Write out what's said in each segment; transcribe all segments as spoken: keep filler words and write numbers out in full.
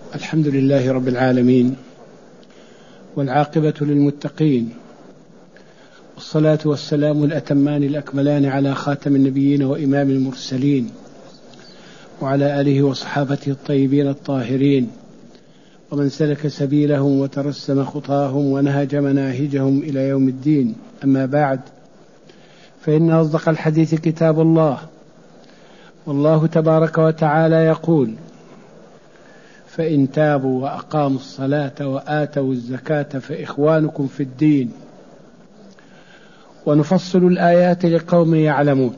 الحمد لله رب العالمين، والعاقبة للمتقين، والصلاة والسلام الأتمان الأكملان على خاتم النبيين وإمام المرسلين، وعلى آله وصحابته الطيبين الطاهرين، ومن سلك سبيلهم وترسم خطاهم ونهج مناهجهم إلى يوم الدين. أما بعد، فإن أصدق الحديث كتاب الله، والله تبارك وتعالى يقول: فإن تابوا وأقاموا الصلاة وآتوا الزكاة فإخوانكم في الدين، ونفصل الآيات لقوم يعلمون.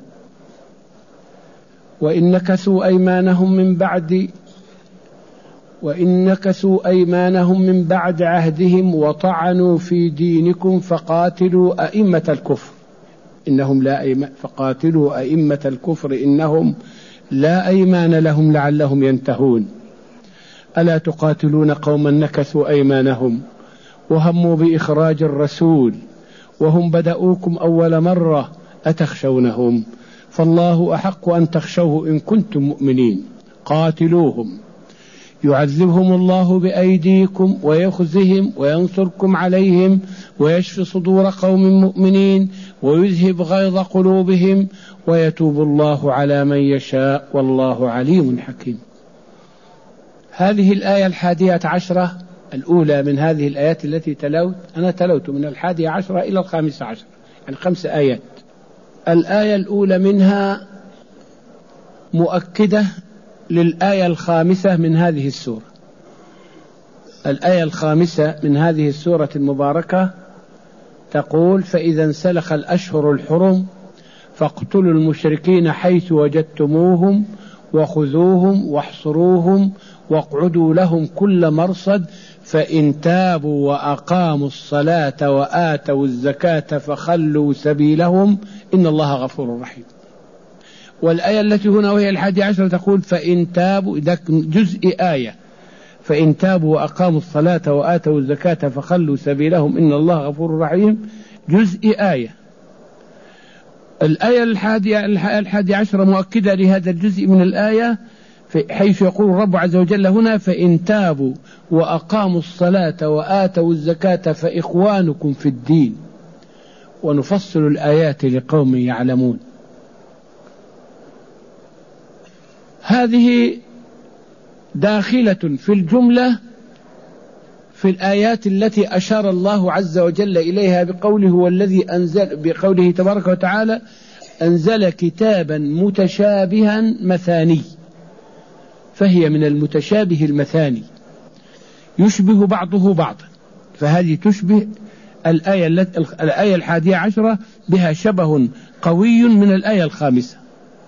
وإن نكثوا أيمانهم من بعد وإن نكثوا أيمانهم من بعد عهدهم وطعنوا في دينكم فقاتلوا أئمة الكفر إنهم لا أيمان فقاتلوا أئمة الكفر إنهم لا أيمان لهم لعلهم ينتهون. ألا تقاتلون قوما نكثوا أيمانهم وهموا بإخراج الرسول وهم بدأوكم أول مرة أتخشونهم فالله أحق أن تخشوه إن كنتم مؤمنين. قاتلوهم يعذبهم الله بأيديكم ويخزهم وينصركم عليهم ويشفي صدور قوم مؤمنين ويذهب غيظ قلوبهم ويتوب الله على من يشاء والله عليم حكيم. هذه الآية الحادية عشرة الأولى من هذه الآيات التي تلوت، أنا تلوت من الحادية عشرة إلى الخامسة عشر، يعني خمس آيات. الآية الأولى منها مؤكدة للآية الخامسة من هذه السورة. الآية الخامسة من هذه السورة المباركة تقول: فإذا انسلخ الأشهر الحرم فاقتلوا المشركين حيث وجدتموهم وخذوهم واحصروهم واقعدوا لهم كل مرصد فإن تابوا وأقاموا الصلاة وآتوا الزكاة فخلوا سبيلهم إن الله غفور رحيم. والآية التي هنا وهي الحادي عشر تقول: فإن تابوا، إذا جزء آية، فإن تابوا وأقاموا الصلاة وآتوا الزكاة فخلوا سبيلهم إن الله غفور رحيم، جزء آية. الآية الحادي عشر مؤكدة لهذا الجزء من الآية، حيث يقول الرب عز وجل هنا: فإن تابوا وأقاموا الصلاة وآتوا الزكاة فإخوانكم في الدين، ونفصل الآيات لقوم يعلمون. هذه داخلة في الجملة في الآيات التي أشار الله عز وجل إليها بقوله هو الذي أنزل، بقوله تبارك وتعالى: أنزل كتابا متشابها مثاني. فهي من المتشابه المثاني يشبه بعضه بعضا، فهذه تشبه الآية, الآية الحادية عشرة، بها شبه قوي من الآية الخامسة.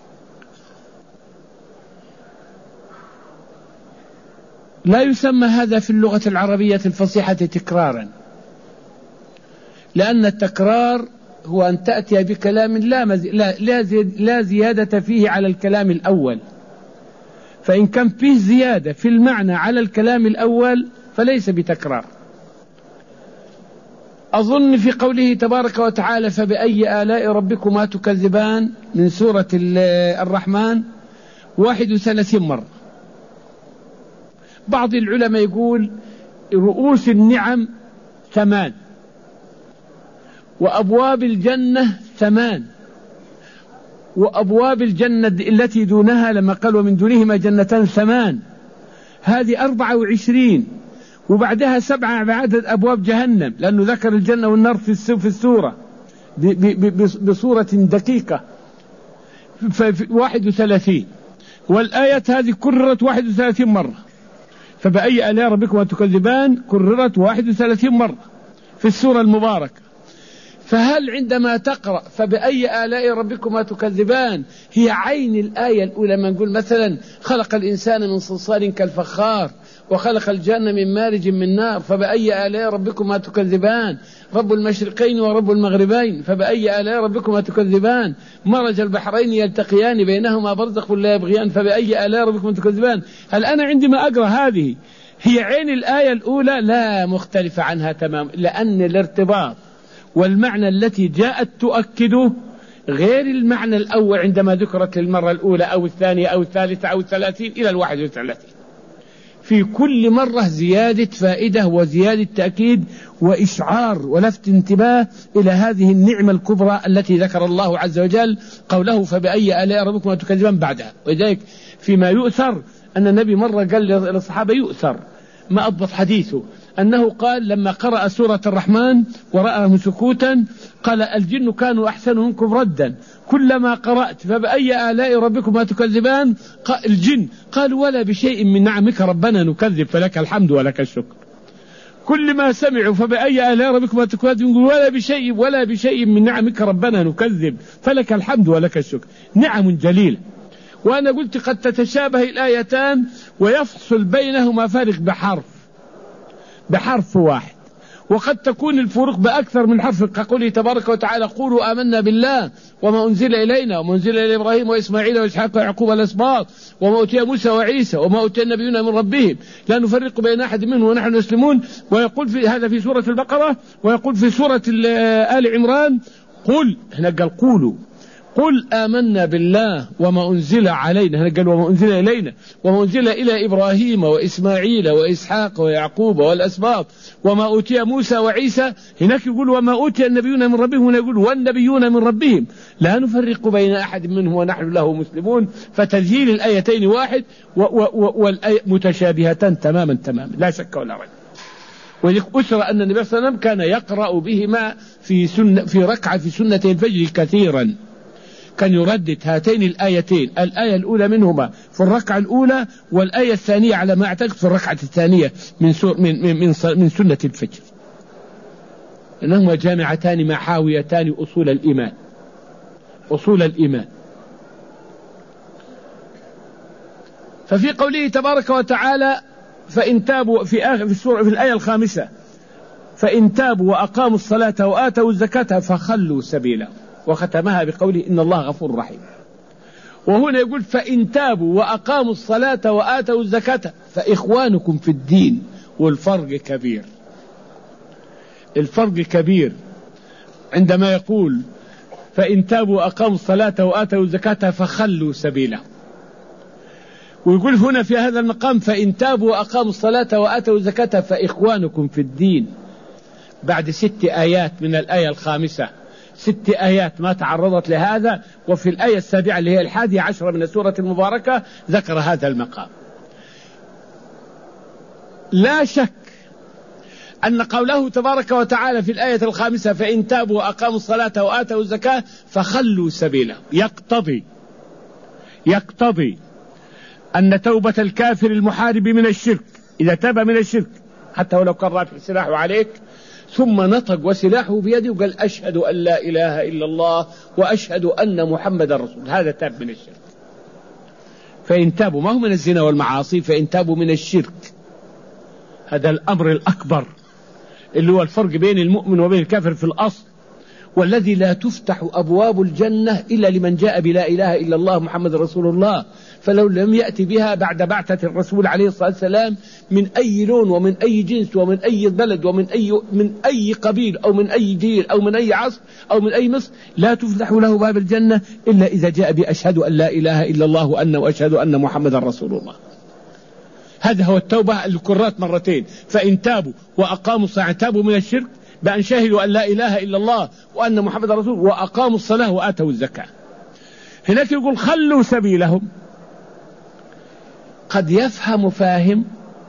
لا يسمى هذا في اللغة العربية الفصيحة تكرارا، لأن التكرار هو أن تأتي بكلام لا, مز... لا, لا, زي... لا زيادة فيه على الكلام الأول، فإن كان فيه زيادة في المعنى على الكلام الأول فليس بتكرار. أظن في قوله تبارك وتعالى: فبأي آلاء ربكما تكذبان، من سورة الرحمن واحد وثلاثين مرة. بعض العلماء يقول رؤوس النعم ثمان، وأبواب الجنة ثمان، وأبواب الجنة التي دونها لما قال ومن دونهما جنتان ثمان، هذه أربعة وعشرين، وبعدها سبعة بعدد أبواب جهنم، لأنه ذكر الجنة والنار في السورة بصورة دقيقة. واحد وثلاثين، والآية هذه كررت واحد وثلاثين مرة. فبأي آلاء ربكما تكذبان كررت واحد وثلاثين مرة في السورة المباركة. فهل عندما تقرأ فبأي آلاء ربكما تكذبان هي عين الآية الأولى؟ ما نقول مثلا: خلق الإنسان من صلصال كالفخار وخلق الجنة من مارج من نار، فبأي آلاء ربكما تكذبان، رب المشرقين ورب المغربين، فبأي آلاء ربكما تكذبان، مرج البحرين يلتقيان بينهما برزخ لا يبغيان، فبأي آلاء ربكما تكذبان. هل أنا عندما أقرأ هذه هي عين الآية الأولى؟ لا، مختلفة عنها تمام، لأن الارتباط والمعنى التي جاءت تؤكده غير المعنى الأول عندما ذكرت للمرة الأولى أو الثانية أو الثالثة أو الثلاثين إلى الواحد وثلاثين. في كل مرة زيادة فائدة وزيادة تأكيد وإشعار ولفت انتباه إلى هذه النعمة الكبرى التي ذكر الله عز وجل قوله فبأي آلاء ربكما تكذبان بعدها. ولذلك فيما يؤثر أن النبي مرة قال للصحابة يؤثر ما أضبط حديثه أنه قال لما قرأ سورة الرحمن ورأهم سكوتا قال الجن كانوا أحسن منكم ردا كلما قرأت فبأي آلاء ربكما تكذبان الجن قالوا ولا بشيء من نعمك ربنا نكذب فلك الحمد ولك الشكر. كل ما سمعوا فبأي آلاء ربكما تكذبان ولا بشيء ولا بشيء من نعمك ربنا نكذب فلك الحمد ولك الشكر. نعم جليلة. وأنا قلت قد تتشابه الآيتان ويفصل بينهما فارق بحرف بحرف واحد، وقد تكون الفروق بأكثر من حرف كقوله تبارك وتعالى قولوا آمنا بالله وما أنزل إلينا وما أنزل إلى إبراهيم وإسماعيل وإسحاق ويعقوب الأسباط وما أوتي موسى وعيسى وما أوتي النبيون من ربهم لا نفرق بين أحد منهم ونحن مسلمون. ويقول في هذا في سورة البقرة ويقول في سورة آل عمران قل هنا قال قولوا قل آمنا بالله وما أنزل علينا هنا قال وما أنزل إلينا وما أنزل إلى إبراهيم وإسماعيل وإسحاق ويعقوب والأسباط وما أوتي موسى وعيسى. هناك يقول وما أوتي النبيون من ربهم هنا يقول والنبيون من ربهم لا نفرق بين أحد منهم ونحن له مسلمون. فتسجيل الآيتين واحد والآية متشابهتان تماما تماما لا شك ولا ريب. وأسر أن النبي صلى الله عليه وسلم كان يقرأ بهما في سنة في ركعة في سنة الفجر كثيرا، كان يردد هاتين الآيتين الآية الأولى منهما في الركعة الأولى والآية الثانية على ما أعتقد في الركعة الثانية من من من, من, من سنة الفجر، إنهما جامعتان محاويتان أصول الإيمان أصول الإيمان. ففي قوله تبارك وتعالى فإن تابوا في آخر في السورة في الآية الخامسة فإن تابوا وأقاموا الصلاة وآتوا الزكاة فخلوا سبيلا، وختمها بقوله إن الله غفور رحيم. وهنا يقول فإن تابوا وأقاموا الصلاة وآتوا الزكاة فإخوانكم في الدين. والفرق كبير، الفرق كبير عندما يقول فإن تابوا وأقاموا الصلاة وآتوا الزكاة فخلوا سبيلا، ويقول هنا في هذا المقام فإن تابوا وأقاموا الصلاة وآتوا الزكاة فإخوانكم في الدين. بعد ست آيات من الآية الخامسة ست آيات ما تعرضت لهذا، وفي الآية السابعة اللي هي الحادية عشرة من السورة المباركة ذكر هذا المقام. لا شك أن قوله تبارك وتعالى في الآية الخامسة فإن تابوا وأقاموا الصلاة وآتوا الزكاة فخلوا سبيلا يقتضي يقتضي أن توبة الكافر المحارب من الشرك إذا تاب من الشرك حتى ولو كان رافع سلاحه عليك ثم نطق وسلاحه بيده وقال أشهد أن لا إله إلا الله وأشهد أن محمد رسول، هذا تاب من الشرك. فإن تابوا ما هو من الزنا والمعاصي، فإن تابوا من الشرك هذا الأمر الأكبر اللي هو الفرق بين المؤمن وبين الكافر في الأصل، والذي لا تفتح أبواب الجنة إلا لمن جاء بلا إله إلا الله محمد رسول الله. فلو لم يأتي بها بعد بعثة الرسول عليه الصلاة والسلام من أي لون ومن أي جنس ومن أي بلد ومن أي من أي قبيل أو من أي جيل أو من أي عصر أو من أي مصر لا تفتح له باب الجنة إلا إذا جاء بأشهد أن لا إله إلا الله وأن وأشهد أن محمد رسول الله. هذا هو التوبة الكرات مرتين. فإن تابوا وأقاموا الصلاة تابوا من الشرك بأن شهدوا أن لا إله إلا الله وأن محمد رسول وأقاموا الصلاة وآتوا الزكاة. هناك يقول خلوا سبيلهم. قد يفهم فاهم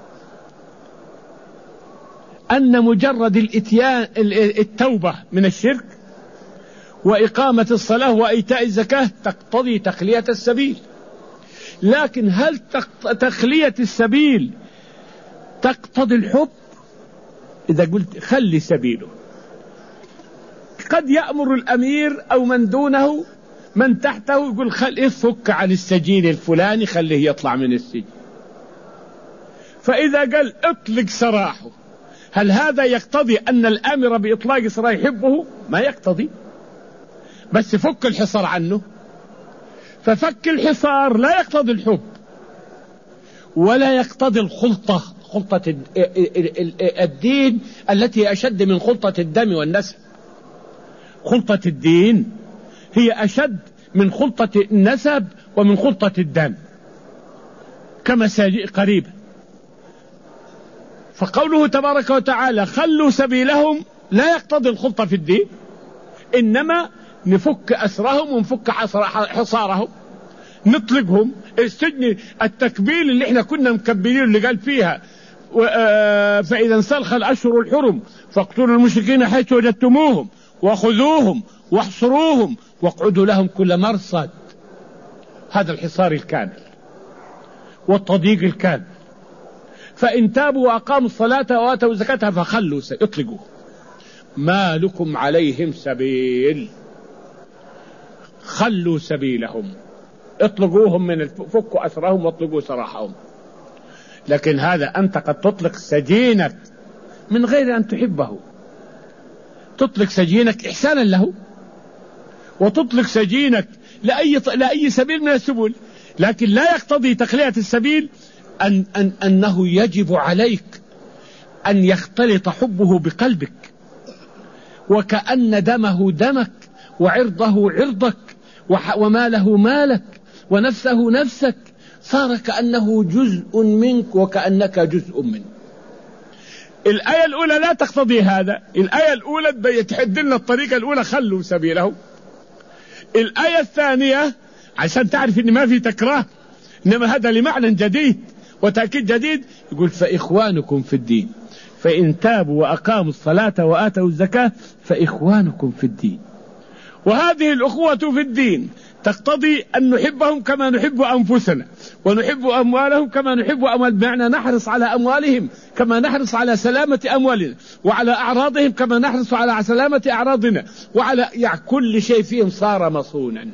أن مجرد الاتيان التوبة من الشرك وإقامة الصلاة وإيتاء الزكاة تقتضي تخلية السبيل، لكن هل تخلية السبيل تقتضي الحب؟ إذا قلت خلي سبيله، قد يأمر الأمير أو من دونه من تحته يقول خل افك عن السجين الفلاني خليه يطلع من السجن، فإذا قال اطلق سراحه هل هذا يقتضي أن الآمر بإطلاق سراح يحبه؟ ما يقتضي، بس فك الحصار عنه. ففك الحصار لا يقتضي الحب ولا يقتضي الخلطة، خلطة الدين التي أشد من خلطة الدم والنسب. خلطة الدين هي أشد من خلطة النسب ومن خلطة الدم كما سيجيء قريبا. فقوله تبارك وتعالى خلوا سبيلهم لا يقتضي الخلطة في الدين، إنما نفك أسرهم ونفك حصارهم، نطلقهم. السجن التكبيل اللي احنا كنا مكبلين اللي قال فيها فإذا انسلخ الأشهر الحرم فاقتلوا المشركين حيث وجدتموهم وخذوهم واحصروهم واقعدوا لهم كل مرصد. هذا الحصار الكامل والتضييق الكامل. فإن تابوا وأقاموا الصلاة وآتوا الزكاة فخلوا اطلقوه، ما لكم عليهم سبيل. خلوا سبيلهم، اطلقوهم من فكوا أسرهم واطلقوا سراحهم. لكن هذا أنت قد تطلق سجينك من غير أن تحبه، تطلق سجينك إحسانا له، وتطلق سجينك لأي, لأي سبيل من السبل، لكن لا يقتضي تخلية السبيل أن أن أنه يجب عليك أن يختلط حبه بقلبك، وكأن دمه دمك وعرضه عرضك وماله مالك ونفسه نفسك، صار كأنه جزء منك وكأنك جزء منه. الآية الأولى لا تقتضي هذا. الآية الأولى تحد لنا الطريقة الأولى خلوا سبيله. الآية الثانية عشان تعرف إن ما في تكرار، إنما هذا لمعنى جديد وتأكيد جديد، يقول فإخوانكم في الدين فإن تابوا وأقاموا الصلاة وآتوا الزكاة فإخوانكم في الدين. وهذه الأخوة في الدين تقتضي أن نحبهم كما نحب أنفسنا، ونحب أموالهم كما نحب أموال، بمعنى نحرص على أموالهم كما نحرص على سلامة أموالنا، وعلى أعراضهم كما نحرص على سلامة أعراضنا، وعلى يعني كل شيء فيهم صار مصونا.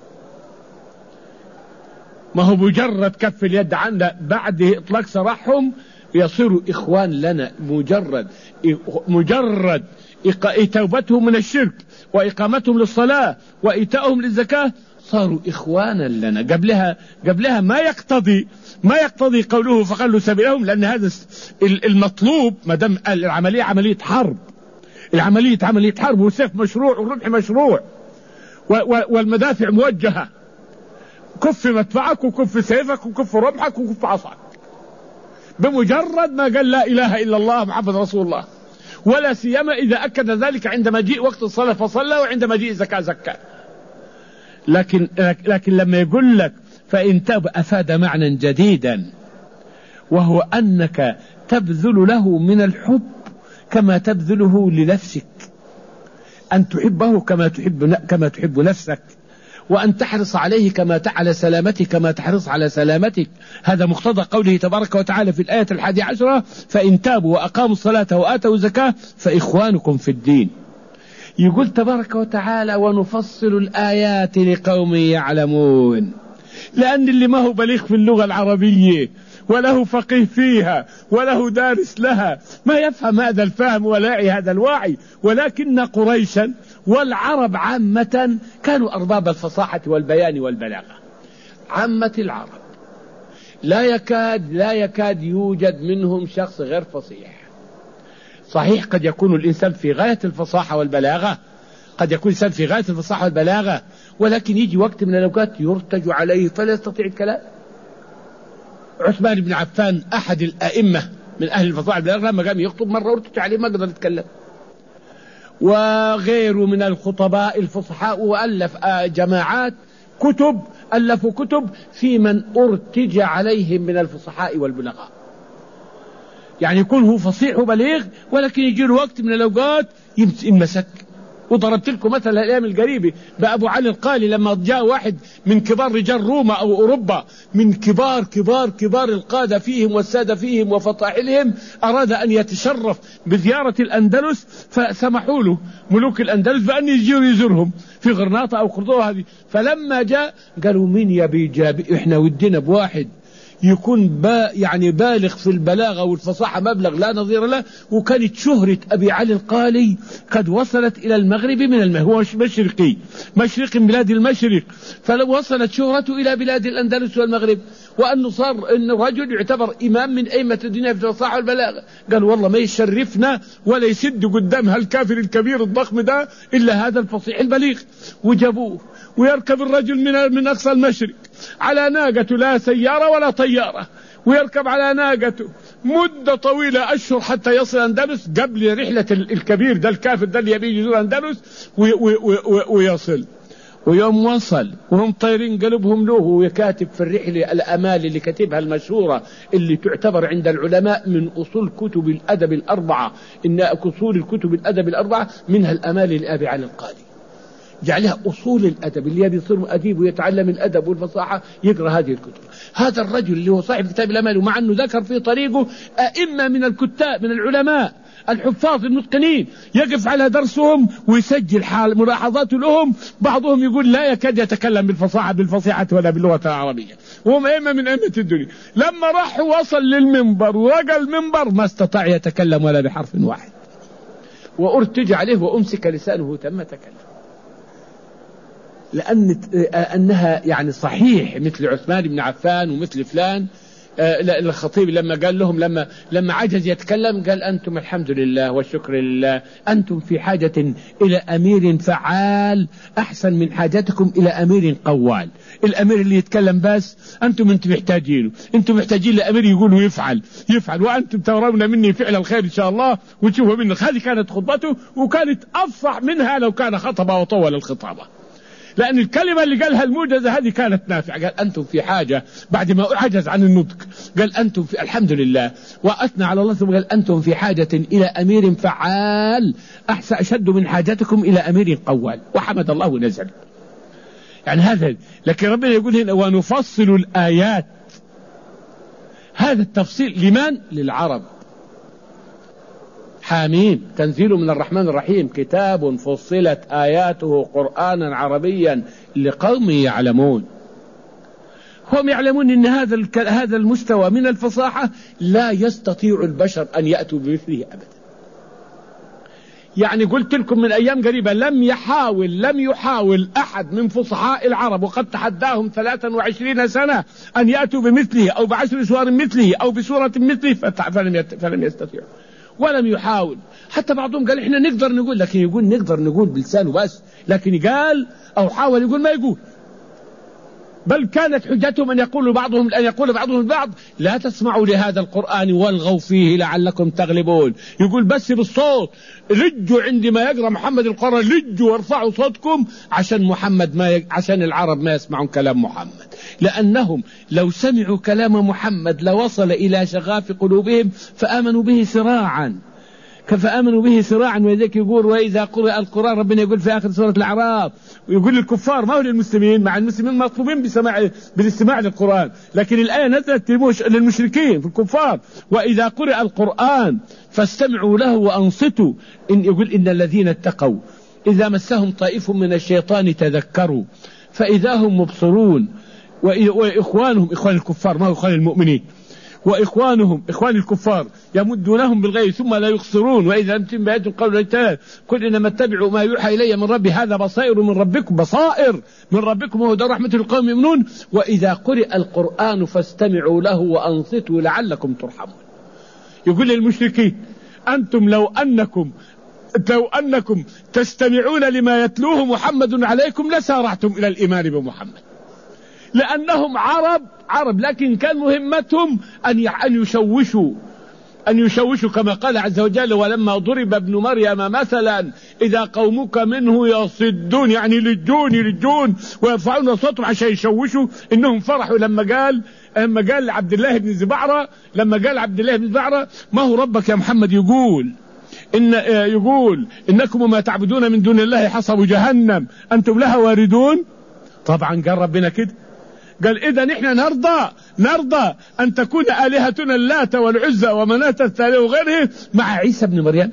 ما هو مجرد كف اليد عنا بعد إطلاق سراحهم يصيروا إخوان لنا، مجرد مجرد توبتهم من الشرك وإقامتهم للصلاة وإيتائهم للزكاة صاروا إخوانا لنا. قبلها قبلها ما يقتضي ما يقتضي قوله فخلوا سبيلهم، لأن هذا المطلوب ما دام العملية عملية حرب، العملية عملية حرب، والسيف مشروع والرمح مشروع والمدافع موجهة، كف مدفعك وكف سيفك وكف رمحك وكف عصاك بمجرد ما قال لا إله إلا الله محمد رسول الله، ولا سيما إذا أكد ذلك عند مجيء وقت الصلاة فصلى وعند مجيء الزكاة زكاة. لكن لكن لما يقول لك فإن تاب أفاد معنى جديدا، وهو أنك تبذل له من الحب كما تبذله لنفسك، أن تحبه كما تحب كما تحب نفسك، وأن تحرص عليه كما على سلامتك كما تحرص على سلامتك. هذا مقتضى قوله تبارك وتعالى في الآية الحادية عشرة فإن تابوا وأقاموا الصلاة وآتوا الزكاة فإخوانكم في الدين. يقول تبارك وتعالى ونفصل الآيات لقوم يعلمون، لأن اللي ما هو بليغ في اللغة العربية وله فقيه فيها وله دارس لها ما يفهم هذا الفهم ولا يعي هذا الواعي. ولكن قريشا والعرب عامة كانوا أرباب الفصاحة والبيان والبلاغة. عامة العرب لا يكاد لا يكاد يوجد منهم شخص غير فصيح. صحيح قد يكون الإنسان في غاية الفصاحة والبلاغة، قد يكون الإنسان في غاية الفصاحة والبلاغة، ولكن يجي وقت من الأوقات يرتج عليه فلا يستطيع الكلام. عثمان بن عفان أحد الأئمة من أهل الفصاحة والبلاغة لما قام يخطب مرة ارتج عليه ما قدر يتكلم. وغيره من الخطباء الفصحاء وألف جماعات كتب ألفوا كتب في من ارتج عليهم من الفصحاء والبلغاء. يعني يكون هو فصيح وبليغ ولكن يجي له وقت من الأوقات يمسك. وضربت لكم مثلا الأيام القريبة بأبو علي القالي لما جاء واحد من كبار رجال روما أو أوروبا، من كبار كبار كبار القادة فيهم والسادة فيهم وفطاحلهم، أراد أن يتشرف بزيارة الأندلس، فسمحوا له ملوك الأندلس بأن يجيوا يزورهم في غرناطة أو قرطوة هذه. فلما جاء قالوا مين يبي جاب، إحنا ودينا بواحد يكون با يعني بالغ في البلاغة والفصاحة مبلغ لا نظير له. وكانت شهرة أبي علي القالي قد وصلت إلى المغرب من المغرب، هو مشرقي مشرق من بلاد المشرق، فلو وصلت شهرته إلى بلاد الأندلس والمغرب، وأنه صار أن رجل يعتبر إمام من أئمة الدنيا في الفصاحة والبلاغة. قال والله ما يشرفنا ولا يسد قدام هالكافر الكبير الضخم ده إلا هذا الفصيح البليغ. وجابوه ويركب الرجل من من أقصى المشرق على ناقة لا سيارة ولا طيارة، ويركب على ناقته مدة طويلة أشهر حتى يصل أندلس قبل رحلة الكبير ده الكافر ده اللي يبي يزور أندلس ويصل. ويوم وصل وهم طيرين قلبهم له، ويكاتب في الرحلة الأمال اللي كتبها المشهورة اللي تعتبر عند العلماء من أصول كتب الأدب الأربعة، إن أصول الكتب الأدب الأربعة منها الأمال لأبي علي القادي، جعلها أصول الأدب اللي يبي يصير أديب ويتعلم الأدب والفصاحة يقرأ هذه الكتب. هذا الرجل اللي هو صاحب كتاب الأمال، ومع أنه ذكر في طريقه أئمة من الكتاب من العلماء الحفاظ المتقنين يقف على درسهم ويسجل حال ملاحظاته لهم، بعضهم يقول لا يكاد يتكلم بالفصاحة بالفصيحة ولا باللغة العربية، وهم أئمة من أئمة الدنيا. لما راح وصل للمنبر ورقى المنبر ما استطاع يتكلم ولا بحرف واحد، وأرتج عليه وأمسك لسانه تم تكلم، لأن أنها يعني صحيح مثل عثمان بن عفان ومثل فلان. الخطيب لما قال لهم لما لما عجز يتكلم قال أنتم الحمد لله والشكر لله، أنتم في حاجة إلى أمير فعال أحسن من حاجتكم إلى أمير قوال. الأمير اللي يتكلم بس أنتم أنتم محتاجينه، أنتم محتاجين لأمير يقول ويفعل يفعل، وأنتم ترون مني فعل الخير إن شاء الله وتشوفوا مني. هذه كانت خطبته، وكانت أفصح منها لو كان خطبة وطول الخطابة، لأن الكلمة اللي قالها الموجزة هذه كانت نافعة. قال أنتم في حاجة بعد ما عجز عن النطق، قال أنتم في الحمد لله وأثنى على الله ثم قال أنتم في حاجة إلى أمير فعال أحسن أشد من حاجتكم إلى أمير قوال، وحمد الله ونزل. يعني هذا، لكن ربنا يقول هنا ونفصل الآيات، هذا التفصيل لمن؟ للعرب. حامين تنزيل من الرحمن الرحيم، كتاب فصلت آياته قرآنا عربيا لقوم يعلمون. هم يعلمون أن هذا هذا المستوى من الفصاحة لا يستطيع البشر أن يأتوا بمثله أبدا. يعني قلت لكم من أيام قريبة لم يحاول لم يحاول أحد من فصحاء العرب، وقد تحداهم ثلاثا وعشرين سنة أن يأتوا بمثله أو بعشر سور مثله أو بسورة مثله فلم يستطيعوا ولم يحاول. حتى بعضهم قال إحنا نقدر نقول، لكن يقول نقدر نقول بلسانه بس، لكن قال أو حاول يقول ما يقول. بل كانت حجتهم أن يقول بعضهم أن يقول بعضهم البعض لا تسمعوا لهذا القرآن والغوا فيه لعلكم تغلبون. يقول بس بالصوت، لجوا عندما يقرأ محمد القرآن، لجوا وارفعوا صوتكم عشان محمد ما ي... عشان العرب ما يسمعون كلام محمد، لأنهم لو سمعوا كلام محمد لوصل إلى شغاف قلوبهم فآمنوا به سراعا فآمنوا به سراعا. ولذلك يقول وإذا قرأ القرآن، ربنا يقول في آخر سورة الأعراف، ويقول للكفار ما هو للمسلمين، مع المسلمين مطلوبين بسماع بالاستماع للقرآن، لكن الآية نزلت للمشركين في الكفار، وإذا قرأ القرآن فاستمعوا له وأنصتوا. إن يقول إن الذين اتقوا إذا مسهم طائف من الشيطان تذكروا فإذا هم مبصرون، وإخوانهم إخوان الكفار ما هو إخوان المؤمنين، وإخوانهم إخوان الكفار يمدونهم بالغي ثم لا يقصرون، وإذا أنتم بأيتم قالوا ليتنا قل إنما اتبعوا ما يوحى إلي من ربي هذا بصائر من ربكم بصائر من ربكم وهدى رحمة القوم يؤمنون. وإذا قرئ القرآن فاستمعوا له وأنصتوا لعلكم ترحمون. يقول للمشركين أنتم لو أنكم لو أنكم تستمعون لما يتلوه محمد عليكم لسارعتم إلى الإيمان بمحمد، لأنهم عرب عرب لكن كان مهمتهم أن أن يشوشوا أن يشوشوا كما قال عز وجل ولما ضرب ابن مريم مثلا إذا قومك منه يصدون، يعني يلجون يلجون ويرفعون صوتهم عشان يشوشوا إنهم فرحوا لما قال لما قال عبد الله بن زبعرة لما قال عبد الله بن زبعرة ما هو ربك يا محمد، يقول إن يقول إنكم وما تعبدون من دون الله حصب جهنم أنتم لها واردون. طبعا قال ربنا كده، قال إذا نحن نرضى نرضى أن تكون آلهتنا اللات والعزى ومناة الثالثة وغيره مع عيسى بن مريم،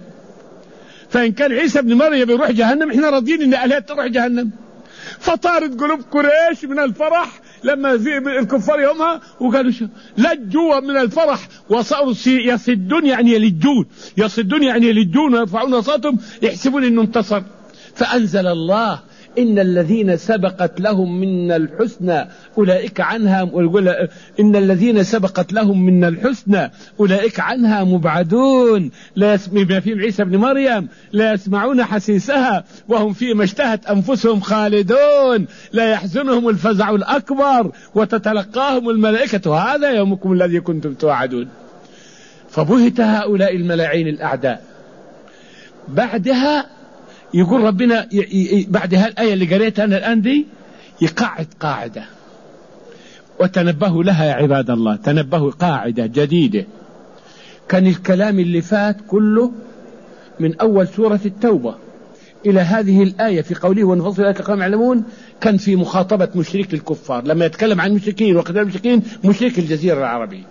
فإن كان عيسى بن مريم يروح جهنم إحنا راضيين إن آلهة تروح جهنم. فطارت قلوب قريش من الفرح لما الكفار يومها وقالوا شو لجوا من الفرح وصاروا يصدون يعني يلجون يصدون يعني يلجون ويرفعون صوتهم يحسبون إنه انتصر. فأنزل الله إن الذين سبقت لهم من الحسنى أولئك عنها إن الذين سبقت لهم من الحسنى أولئك عنها مبعدون لا يسمع في عيسى بن مريم لا يسمعون حسيسها وهم فيما اشتهت أنفسهم خالدون لا يحزنهم الفزع الأكبر وتتلقاهم الملائكة هذا يومكم الذي كنتم توعدون. فبهت هؤلاء الملاعين الأعداء. بعدها يقول ربنا بعدها الآية اللي قريتها أنا الآن دي يقعد قاعدة وتنبهوا لها يا عباد الله، تنبهوا قاعدة جديدة. كان الكلام اللي فات كله من أول سورة التوبة إلى هذه الآية في قوله ونفصل الآيات لقوم يعلمون كان في مخاطبة مشرك الكفار لما يتكلم عن المشركين وقتال المشركين مشرك الجزيرة العربية،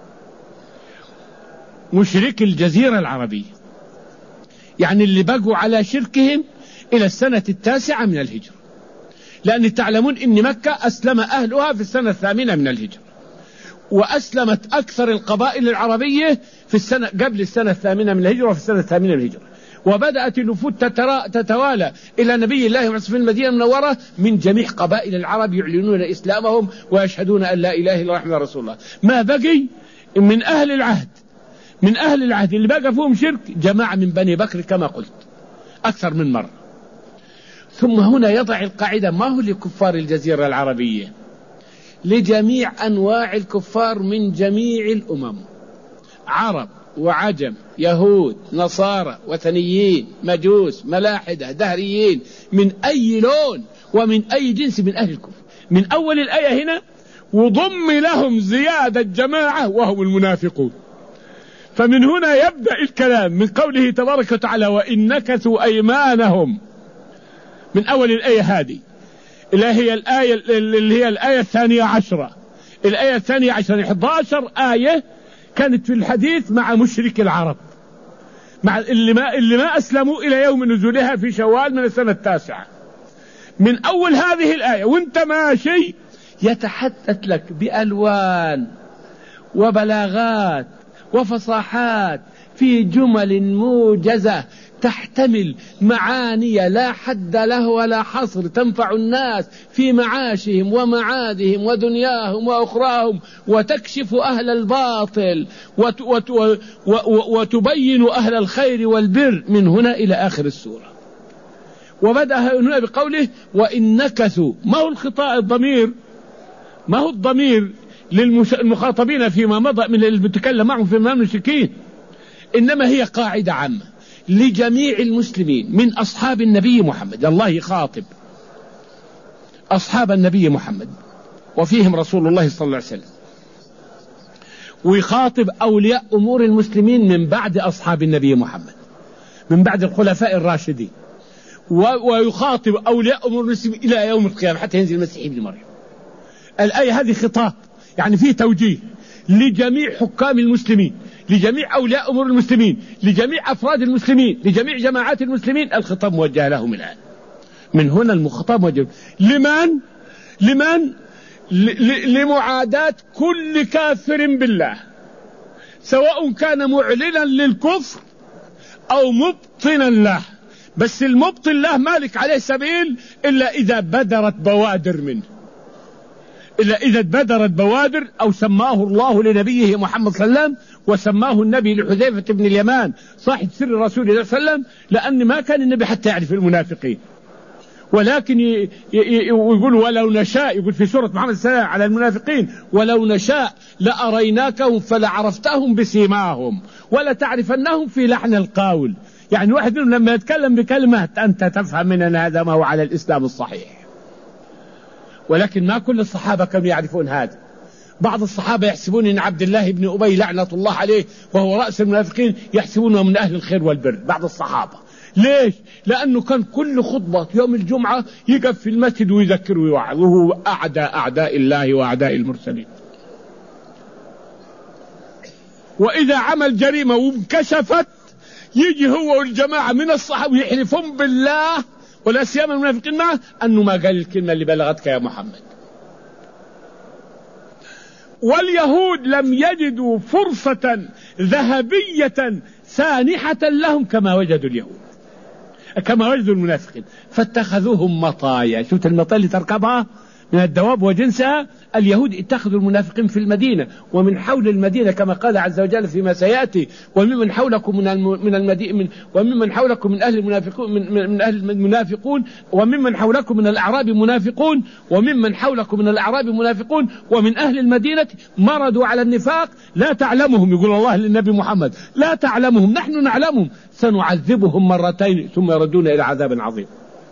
مشرك الجزيرة العربية يعني اللي بقوا على شركهم إلى السنة التاسعة من الهجرة، لأن تعلمون إن مكة أسلم أهلها في السنة الثامنة من الهجرة، وأسلمت أكثر القبائل العربية في السنة قبل السنة الثامنة من الهجرة وفي السنة الثامنة من الهجرة. وبدأت الوفود تتوالى إلى نبي الله في المدينة المنورة من جميع قبائل العرب يعلنون إسلامهم ويشهدون أن لا إله إلا الله رسول الله. ما بقي من أهل العهد من أهل العهد اللي بقى فيهم شرك جماعة من بني بكر كما قلت أكثر من مرة. ثم هنا يضع القاعدة ما هو لكفار الجزيرة العربية، لجميع أنواع الكفار من جميع الأمم، عرب وعجم يهود نصارى وثنيين مجوس ملاحدة دهريين من أي لون ومن أي جنس من أهل الكفر. من أول الآية هنا وضم لهم زيادة جماعة وهم المنافقون. فمن هنا يبدأ الكلام من قوله تبارك وتعالى وإن نكثوا أيمانهم من أول الآية هذه اللي هي الآية اللي هي الآية الثانية عشرة. الآية الثانية عشرة إحدى عشر آية كانت في الحديث مع مشرك العرب، مع اللي ما اللي ما أسلموا إلى يوم نزولها في شوال من السنة التاسعة. من أول هذه الآية وانت ماشي يتحدث لك بألوان وبلاغات وفصاحات في جمل موجزة تحتمل معاني لا حد له ولا حصر تنفع الناس في معاشهم ومعادهم ودنياهم وأخراهم، وتكشف أهل الباطل وت وت وتبين أهل الخير والبر من هنا إلى آخر السورة. وبدأ هنا بقوله وإن نكثوا. ما هو الخطاء الضمير ما هو الضمير للمخاطبين فيما مضى من المتكلم معهم في المشركين، إنما هي قاعدة عامة لجميع المسلمين من أصحاب النبي محمد. الله يخاطب أصحاب النبي محمد وفيهم رسول الله صلى الله عليه وسلم، ويخاطب أولياء أمور المسلمين من بعد أصحاب النبي محمد من بعد الخلفاء الراشدين، ويخاطب أولياء أمور المسلمين إلى يوم القيامة حتى ينزل المسيح ابن مريم. الآية هذه خطاب يعني فيه توجيه لجميع حكام المسلمين، لجميع أولياء أمور المسلمين، لجميع أفراد المسلمين، لجميع جماعات المسلمين. الخطاب موجه لهم الآن. من هنا المخاطب موجه لمن؟ لمن؟ لمعاداة كل كافر بالله، سواء كان معلنا للكفر أو مبطنا له. بس المبطن له مالك عليه سبيل إلا إذا بدرت بوادر منه، إلا إذا بدرت بوادر أو سماه الله لنبيه محمد صلى الله عليه وسلم وسماه النبي لحذيفة بن اليمان صاحب سر رسول الله صلى الله عليه وسلم، لأن ما كان النبي حتى يعرف المنافقين، ولكن يقول ولو نشاء، يقول في سورة محمد صلى الله عليه وسلم على المنافقين ولو نشاء لأريناكهم فلعرفتهم بسيماهم ولتعرفنهم في لحن القول. يعني واحد منهم لما يتكلم بكلمة أنت تفهم من أن هذا ما هو على الإسلام الصحيح. ولكن ما كل الصحابة كانوا يعرفون هذا. بعض الصحابة يحسبون أن عبد الله بن أبي لعنة الله عليه وهو رأس المنافقين يحسبونه من أهل الخير والبر. بعض الصحابة ليش؟ لأنه كان كل خطبة يوم الجمعة يقف في المسجد ويذكر ويوعظ، وهو أعدى أعداء الله وأعداء المرسلين. وإذا عمل جريمة وانكشفت يجي هو والجماعة من الصحابة يحلفون بالله ولا سيما المنافقين معه أنه ما قال الكلمة اللي بلغتك يا محمد. واليهود لم يجدوا فرصة ذهبية سانحة لهم كما وجدوا اليهود. كما وجد المنافقين فاتخذوهم مطايا. شفت المطايا اللي تركبها من الدواب وجنسها؟ اليهود اتخذوا المنافقين في المدينة ومن حول المدينة كما قال عز وجل فيما سيأتي وممن حولكم من من المدينة من وممن حولكم من أهل المنافقون من, من أهل المنافقون وممن حولكم من الأعراب منافقون وممن حولكم من الأعراب منافقون ومن أهل المدينة مرضوا على النفاق لا تعلمهم. يقول الله للنبي محمد لا تعلمهم نحن نعلمهم سنعذبهم مرتين ثم يردون إلى عذاب عظيم.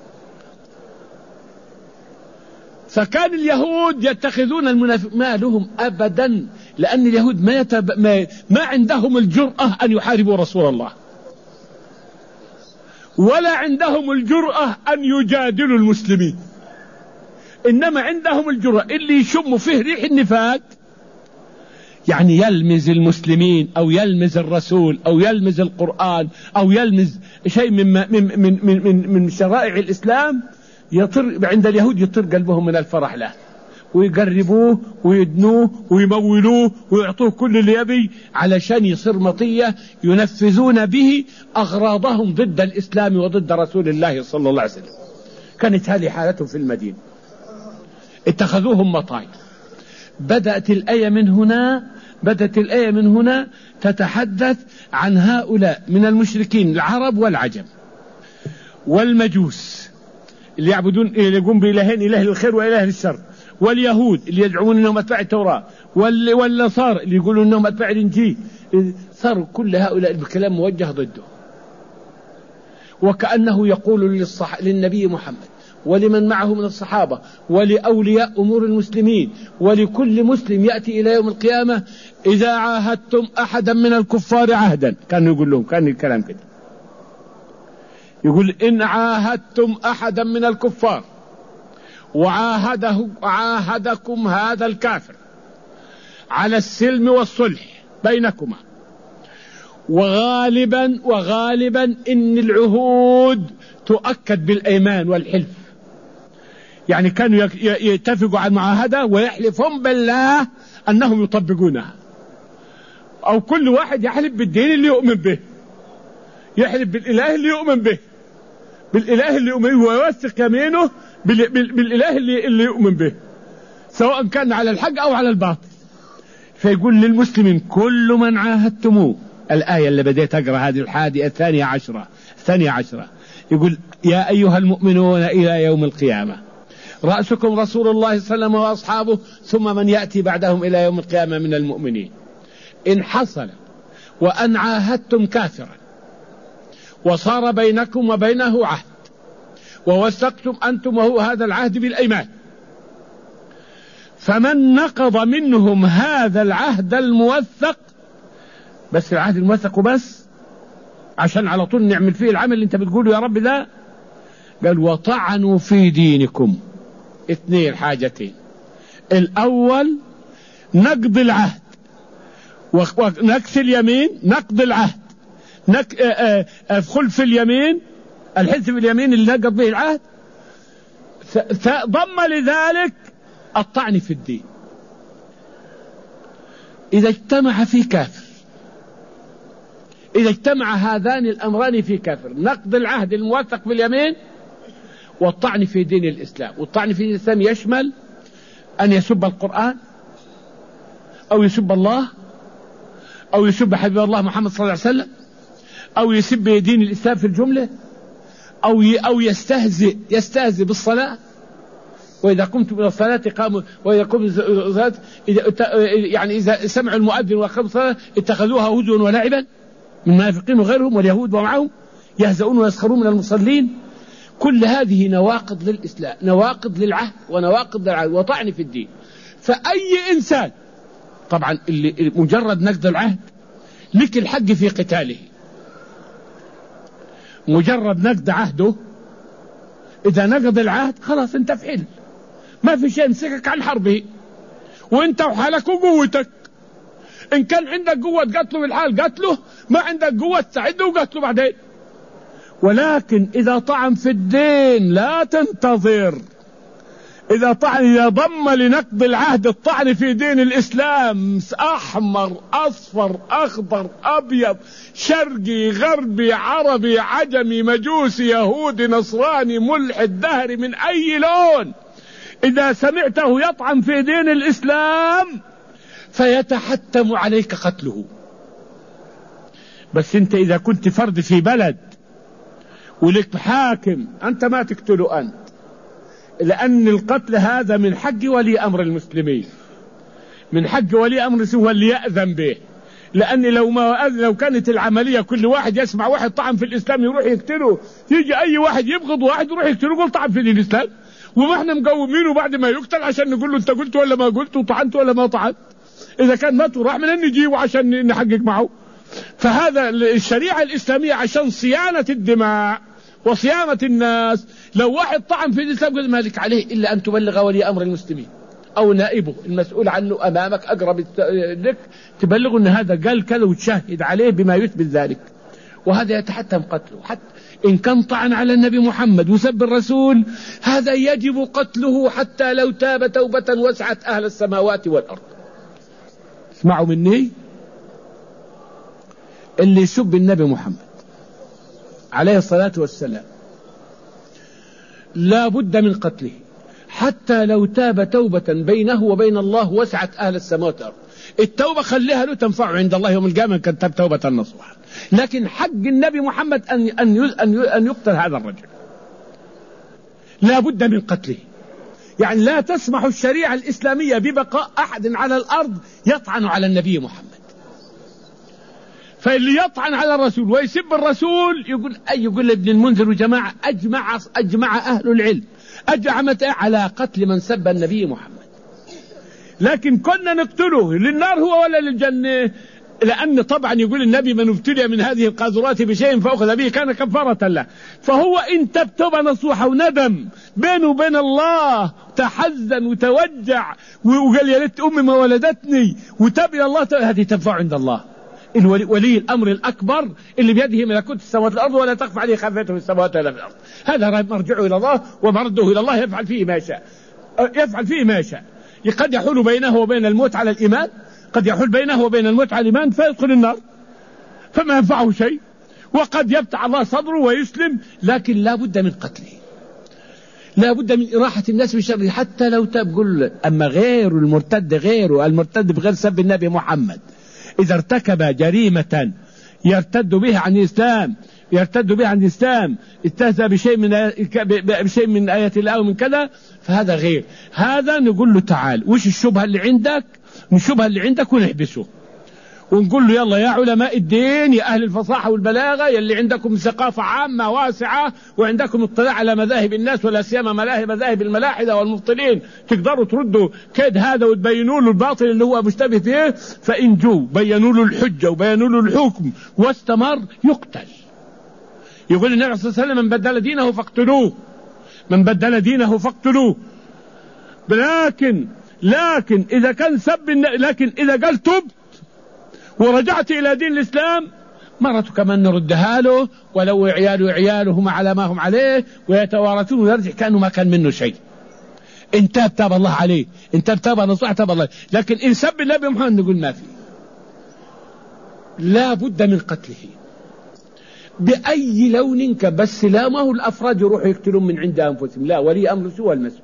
فكان اليهود يتخذون المنافق ما لهم أبدا، لأن اليهود ما, يتب... ما... ما عندهم الجرأة أن يحاربوا رسول الله ولا عندهم الجرأة أن يجادلوا المسلمين، إنما عندهم الجرأة اللي يشم فيه ريح النفاق يعني يلمز المسلمين أو يلمز الرسول أو يلمز القرآن أو يلمز شيء من, من, من, من, من شرائع الإسلام يطر عند اليهود يطر قلبهم من الفرح له ويقربوه ويدنوه ويمولوه ويعطوه كل اللي يبي علشان يصير مطية ينفذون به أغراضهم ضد الإسلام وضد رسول الله صلى الله عليه وسلم. كانت هذه حالتهم في المدينة اتخذوهم مطايا. بدأت الآية من هنا بدأت الآية من هنا تتحدث عن هؤلاء من المشركين العرب والعجم والمجوس اللي يعبدون اللي يقوم بإلهين، إله الخير وإله الشر، واليهود اللي يدعون أنهم أتباع التوراة، والنصارى اللي يقولون أنهم أتباع الإنجيل. صاروا كل هؤلاء الكلام موجه ضده، وكأنه يقول للصح... للنبي محمد ولمن معه من الصحابة ولأولياء أمور المسلمين ولكل مسلم يأتي إلى يوم القيامة إذا عاهدتم أحدا من الكفار عهدا، كان يقول لهم كان الكلام كده، يقول إن عاهدتم أحدا من الكفار وعاهده عاهدكم هذا الكافر على السلم والصلح بينكما، وغالبا وغالبا إن العهود تؤكد بالأيمان والحلف، يعني كانوا يتفقوا على المعاهدة ويحلفون بالله أنهم يطبقونها، أو كل واحد يحلف بالدين اللي يؤمن به، يحلف بالإله اللي يؤمن به بالإله اللي يؤمن به ويوثق يمينه بالإله اللي, اللي يؤمن به سواء كان على الحق أو على الباطل. فيقول للمسلمين كل من عاهدتموه، الآية اللي بديت أقرأ هذه الحادية الثانية عشرة الثانية عشرة يقول يا أيها المؤمنون إلى يوم القيامة رأسكم رسول الله صلى الله عليه وسلم وأصحابه ثم من يأتي بعدهم إلى يوم القيامة من المؤمنين. إن حصل وأن عاهدتم كافرا وصار بينكم وبينه عهد ووثقتم أنتم وهو هذا العهد بالأيمان، فمن نقض منهم هذا العهد الموثق، بس العهد الموثق وبس عشان على طول نعمل فيه العمل اللي انت بتقوله يا رب ده، قال وطعنوا في دينكم. اثنين حاجتين، الأول نقض العهد ونكس اليمين، نقض العهد نك... آآ آآ خلف اليمين، الحلف باليمين اللي نقض به العهد، ضم لذلك الطعن في الدين. إذا اجتمع في كافر إذا اجتمع هذان الأمران في كافر، نقض العهد الموثق باليمين والطعن في دين الإسلام. والطعن في دين الإسلام يشمل أن يسب القرآن أو يسب الله أو يسب حبيب الله محمد صلى الله عليه وسلم أو يسب دين الإسلام في الجملة أو أو يستهزئ يستهزئ بالصلاة. وإذا قمت من الصلاة قاموا وإذا قمت الصلاة يعني إذا سمعوا المؤذن وأقاموا الصلاة اتخذوها هزوا ولعبا من المنافقين وغيرهم واليهود ومعهم يهزؤون ويسخرون من المصلين. كل هذه نواقض للإسلام، نواقض للعهد ونواقض للعهد وطعن في الدين. فأي إنسان طبعا اللي مجرد نقض العهد لك الحق في قتاله، مجرد نقض عهده إذا نقض العهد خلاص انت في حل، ما في شيء يمسكك عن حربه، وانت وحالك وقوتك. إن كان عندك قوة تقتله بالحال قتله، ما عندك قوة تساعده وقتله بعدين. ولكن إذا طعن في الدين لا تنتظر إذا طعن إذا ضم لنقض العهد الطعن في دين الإسلام، أحمر أصفر أخضر أبيض شرقي غربي عربي عجمي مجوسي يهودي نصراني ملحد دهري من أي لون، إذا سمعته يطعن في دين الإسلام فيتحتم عليك قتله. بس أنت إذا كنت فرد في بلد ولك حاكم أنت ما تقتله أنت، لأن القتل هذا من حق ولي أمر المسلمين، من حق ولي أمر المسلمين هو اللي يأذن به. لأن لو ما لو كانت العملية كل واحد يسمع واحد طعن في الإسلام يروح يقتله، يجي أي واحد يبغض واحد يروح يقتله يقول طعن في الإسلام، وما احنا مقومينه بعد ما يقتل عشان نقول له أنت قلت ولا ما قلت وطعنت ولا ما طعنت. إذا كان مات وراح من نجيبه عشان نحقق معه. فهذا الشريعة الإسلامية عشان صيانة الدماء وصيانة الناس. لو واحد طعن في الإسلام قل مالك عليه إلا أن تبلغ ولي أمر المسلمين أو نائبه المسؤول عنه أمامك أقرب لك، تبلغ أن هذا قال كذا وتشهد عليه بما يثبت ذلك، وهذا يتحتم قتله. حتى إن كان طعن على النبي محمد وسب الرسول هذا يجب قتله حتى لو تاب توبة وسعت أهل السماوات والأرض. اسمعوا مني، اللي يسب النبي محمد عليه الصلاة والسلام لا بد من قتله حتى لو تاب توبة بينه وبين الله وسعت أهل السماوات والأرض. التوبة خليها له تنفع عند الله يوم القيامة كان تاب توبة نصوحا، لكن حق النبي محمد أن أن أن أن يقتل هذا الرجل، لا بد من قتله. يعني لا تسمح الشريعة الإسلامية ببقاء أحد على الأرض يطعن على النبي محمد. فاللي يطعن على الرسول ويسب الرسول يقول أي يقول ابن المنذر وجماعة أجمع أجمع أهل العلم أجمعت على قتل من سب النبي محمد. لكن كنا نقتله للنار هو ولا للجنة؟ لأن طبعا يقول النبي من ابتلي من هذه القاذورات بشيء فأخذ به كان كفارة له. فهو إن تاب توبة نصوحة وندم بينه وبين الله تحزن وتوجع وقال يا ريت أمي ما ولدتني وتاب إلى الله، هذه تنفع عند الله. ولي الأمر الأكبر اللي بيده ملكوت السماوات والأرض ولا تخفى عليه خافته في السماوات ولا في الأرض، هذا مرجعه إلى الله ومرده إلى الله، يفعل فيه ما شاء يفعل فيه ما شاء. قد يحول بينه وبين الموت على الإيمان، قد يحول بينه وبين الموت على الإيمان فيدخل النار فما ينفعه شيء، وقد يفتح الله صدره ويسلم، لكن لا بد من قتله، لا بد من إراحة الناس بشره حتى لو تاب. قل أما غير المرتد غيره المرتد بغير سب النبي محمد إذا ارتكب جريمة يرتد بها عن الإسلام يرتد بها عن الإسلام استهزأ بشيء من بشيء من آية الله أو من كذا فهذا غير هذا. نقول له تعال وش الشبهة اللي عندك، الشبهة اللي عندك ونحبسه ونقول له يلا يا علماء الدين يا أهل الفصاحة والبلاغة يلي عندكم ثقافة عامة واسعة وعندكم اطلاع على مذاهب الناس ولا سيما مذاهب الملاحدة والمبطلين، تقدروا تردوا كيد هذا وتبينوا له الباطل اللي هو مشتبه فيه. فإن جو بينوا له الحجة وبينوا له الحكم واستمر يقتل. يقول النبي صلى الله عليه وسلم من بدل دينه فاقتلوه، من بدل دينه فاقتلوه. لكن لكن إذا كان سب لكن إذا قال تب ورجعت إلى دين الإسلام مرته كمان نردها له ولو عياله عيالهم على ما هم عليه ويتوارثون ويرجع كأنه ما كان منه شيء. إن تاب تاب الله عليه، إن تاب تاب نصوح تاب الله. لكن إن سب النبي محمد نقول ما في، لا بد من قتله بأي لون كان. بس لا ما هو الأفراد يروحوا يقتلون من عند أنفسهم، لا، ولي أمر سوى المسؤول.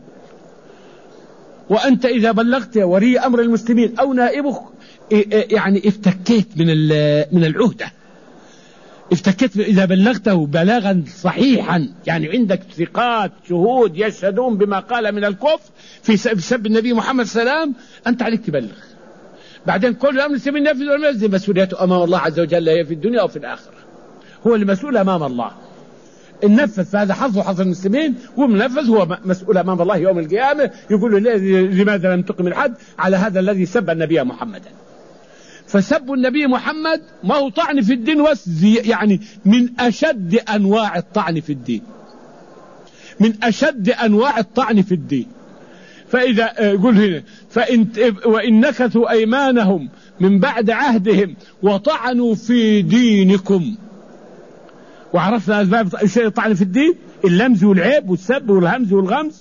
وأنت إذا بلغت ولي أمر المسلمين أو نائبه يعني افتكيت من من العهدة، افتكيت إذا بلغته بلاغا صحيحا، يعني عندك ثقات شهود يشهدون بما قال من الكفر في سب النبي محمد صلى الله عليه وسلم، أنت عليك تبلغ. بعدين كل أمر المسلمين ينفذ والمسلم مسؤوليته أمام الله عز وجل هي في الدنيا وفي الآخرة، هو المسؤول أمام الله. إن نفذ فهذا حظه حظ المسلمين، ومنفذ هو مسؤول أمام الله يوم القيامة. يقول له لماذا لم تقم الحد على هذا الذي سب النبي محمدا؟ فسب النبي محمد ما هو طعن في الدين، يعني من أشد أنواع الطعن في الدين، من أشد أنواع الطعن في الدين. فإذا يقول هنا فإن وإن نكثوا أيمانهم من بعد عهدهم وطعنوا في دينكم. وعرفنا أسباب الطعن في الدين: اللمز والعيب والسب والهمز والغمز.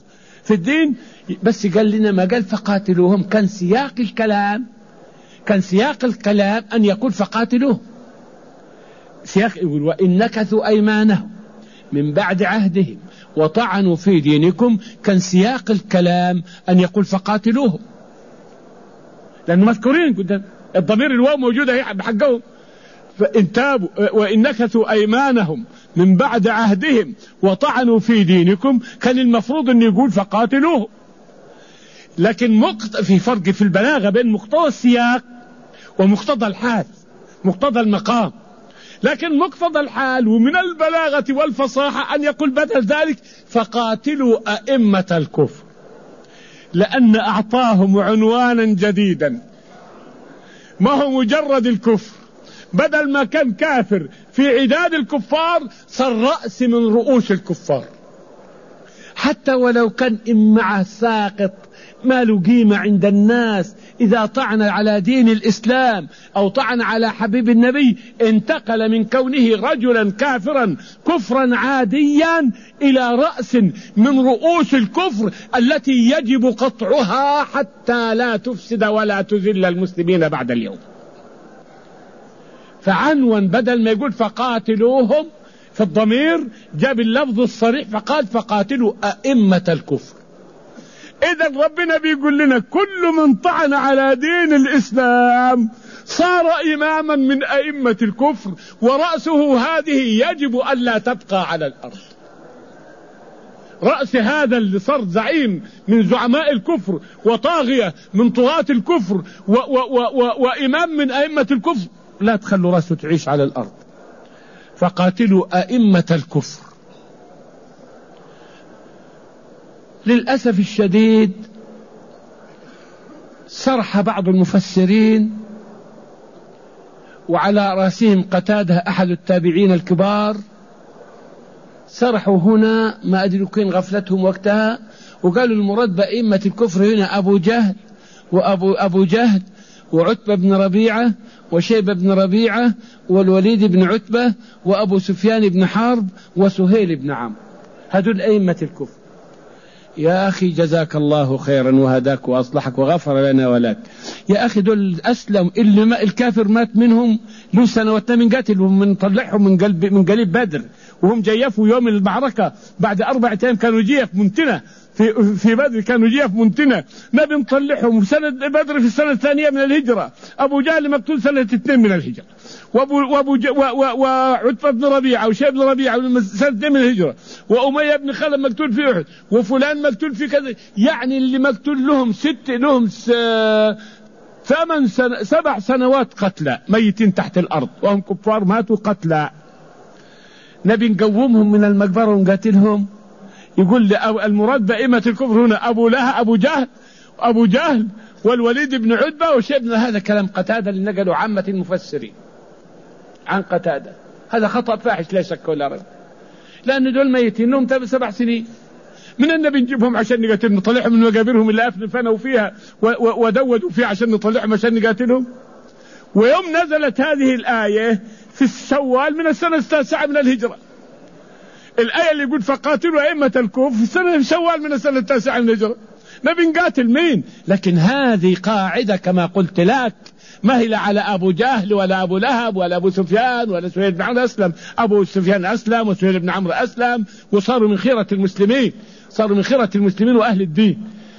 في الدين، بس قال لنا ما قال فقاتلوهم. كان سياق الكلام كان سياق الكلام أن يقول فقاتلوهم. سياق يقول وإن نكثوا أيمانهم من بعد عهدهم وطعنوا في دينكم، كان سياق الكلام أن يقول فقاتلوهم، لأنه مذكورين قدام الضمير الواو موجودة بحقهم. فإن تابوا وإن نكثوا أيمانهم من بعد عهدهم وطعنوا في دينكم، كان المفروض أن يقول فقاتلوهم. لكن مقت... في فرق في البلاغة بين مقتضى السياق ومقتضى الحال، مقتضى المقام. لكن مقتضى الحال ومن البلاغة والفصاحة أن يقول بدل ذلك فقاتلوا أئمة الكفر، لأن أعطاهم عنوانا جديدا، ما هو مجرد الكفر. بدل ما كان كافر في عداد الكفار صار رأس من رؤوس الكفار، حتى ولو كان إمعه ساقط ما له قيمة عند الناس، إذا طعن على دين الإسلام أو طعن على حبيب النبي انتقل من كونه رجلا كافرا كفرا عاديا إلى رأس من رؤوس الكفر التي يجب قطعها حتى لا تفسد ولا تذل المسلمين بعد اليوم. فعنون بدل ما يقول فقاتلوهم في الضمير جاب اللفظ الصريح فقال فقاتلوا أئمة الكفر. إذن ربنا بيقول لنا كل من طعن على دين الإسلام صار إماما من أئمة الكفر، ورأسه هذه يجب أن لا تبقى على الأرض. رأس هذا اللي صار زعيم من زعماء الكفر وطاغية من طغاة الكفر و و و و وإمام من أئمة الكفر، لا تخلوا رأسه تعيش على الأرض. فقاتلوا أئمة الكفر. للأسف الشديد سرح بعض المفسرين وعلى رأسهم قتادة أحد التابعين الكبار، سرحوا هنا ما أدري كين غفلتهم وقتها، وقالوا المراد بأئمة الكفر هنا أبو جهل وأبو أبو جهل وعتبة بن ربيعة وشيبة بن ربيعة والوليد بن عتبة وأبو سفيان بن حرب وسهيل بن عمرو، هذول أئمة الكفر. يا أخي جزاك الله خيرا وهداك وأصلحك وغفر لنا ولك. يا أخي دول أسلم اللي ما الكافر مات منهم له سنوات من قتلهم من طلعهم من قلب من قليب بدر، وهم جيفوا يوم المعركة بعد أربعة أيام كانوا جيف منتنة في في بدر، كانوا جيف منتنة نبي نطلعهم. سنة بدر في السنة الثانية من الهجرة، أبو جهل مقتول سنة اثنين من الهجرة، وأبو وأبو وعتبة بن ربيعة وشيب بن ربيعة سنة اثنين من الهجرة، وأمية بن خلف مقتول في أحد، وفلان مقتول في كذا. يعني اللي مقتول لهم ست لهم ثمان سنة سبع سنوات قتلى ميتين تحت الأرض وهم كفار ماتوا قتلى. نبي نقومهم من المقبرة ونقاتلهم؟ يقول لي المراد بأئمة الكفر هنا أبو لها أبو جهل أبو جهل والوليد بن عتبة وشيب. هذا كلام قتادة اللي نقلوا عامة المفسرين عن قتادة، هذا خطأ فاحش لا شك ولا ريب، لأن دول ميتين لهم سبع سنين. من النبي نجيبهم عشان نقاتلهم نطلعهم من مقابرهم اللي أفنوا فيها ودودوا فيها عشان نطلعهم عشان نقاتلهم؟ ويوم نزلت هذه الآية في الشوال من السنة التاسعة من الهجرة، الآية اللي يقول فقاتلوا أئمة الكفر في السنة شوال من السنة التاسعة من الهجرة، نبي نقاتل مين؟ لكن هذه قاعدة كما قلت لك، ما هي لا على أبو جهل ولا أبو لهب ولا أبو سفيان ولا سهيل بن عمرو أسلم. أبو سفيان أسلم وسهيل بن عمرو أسلم وصاروا من خيرة المسلمين، صاروا من خيرة المسلمين وأهل الدين.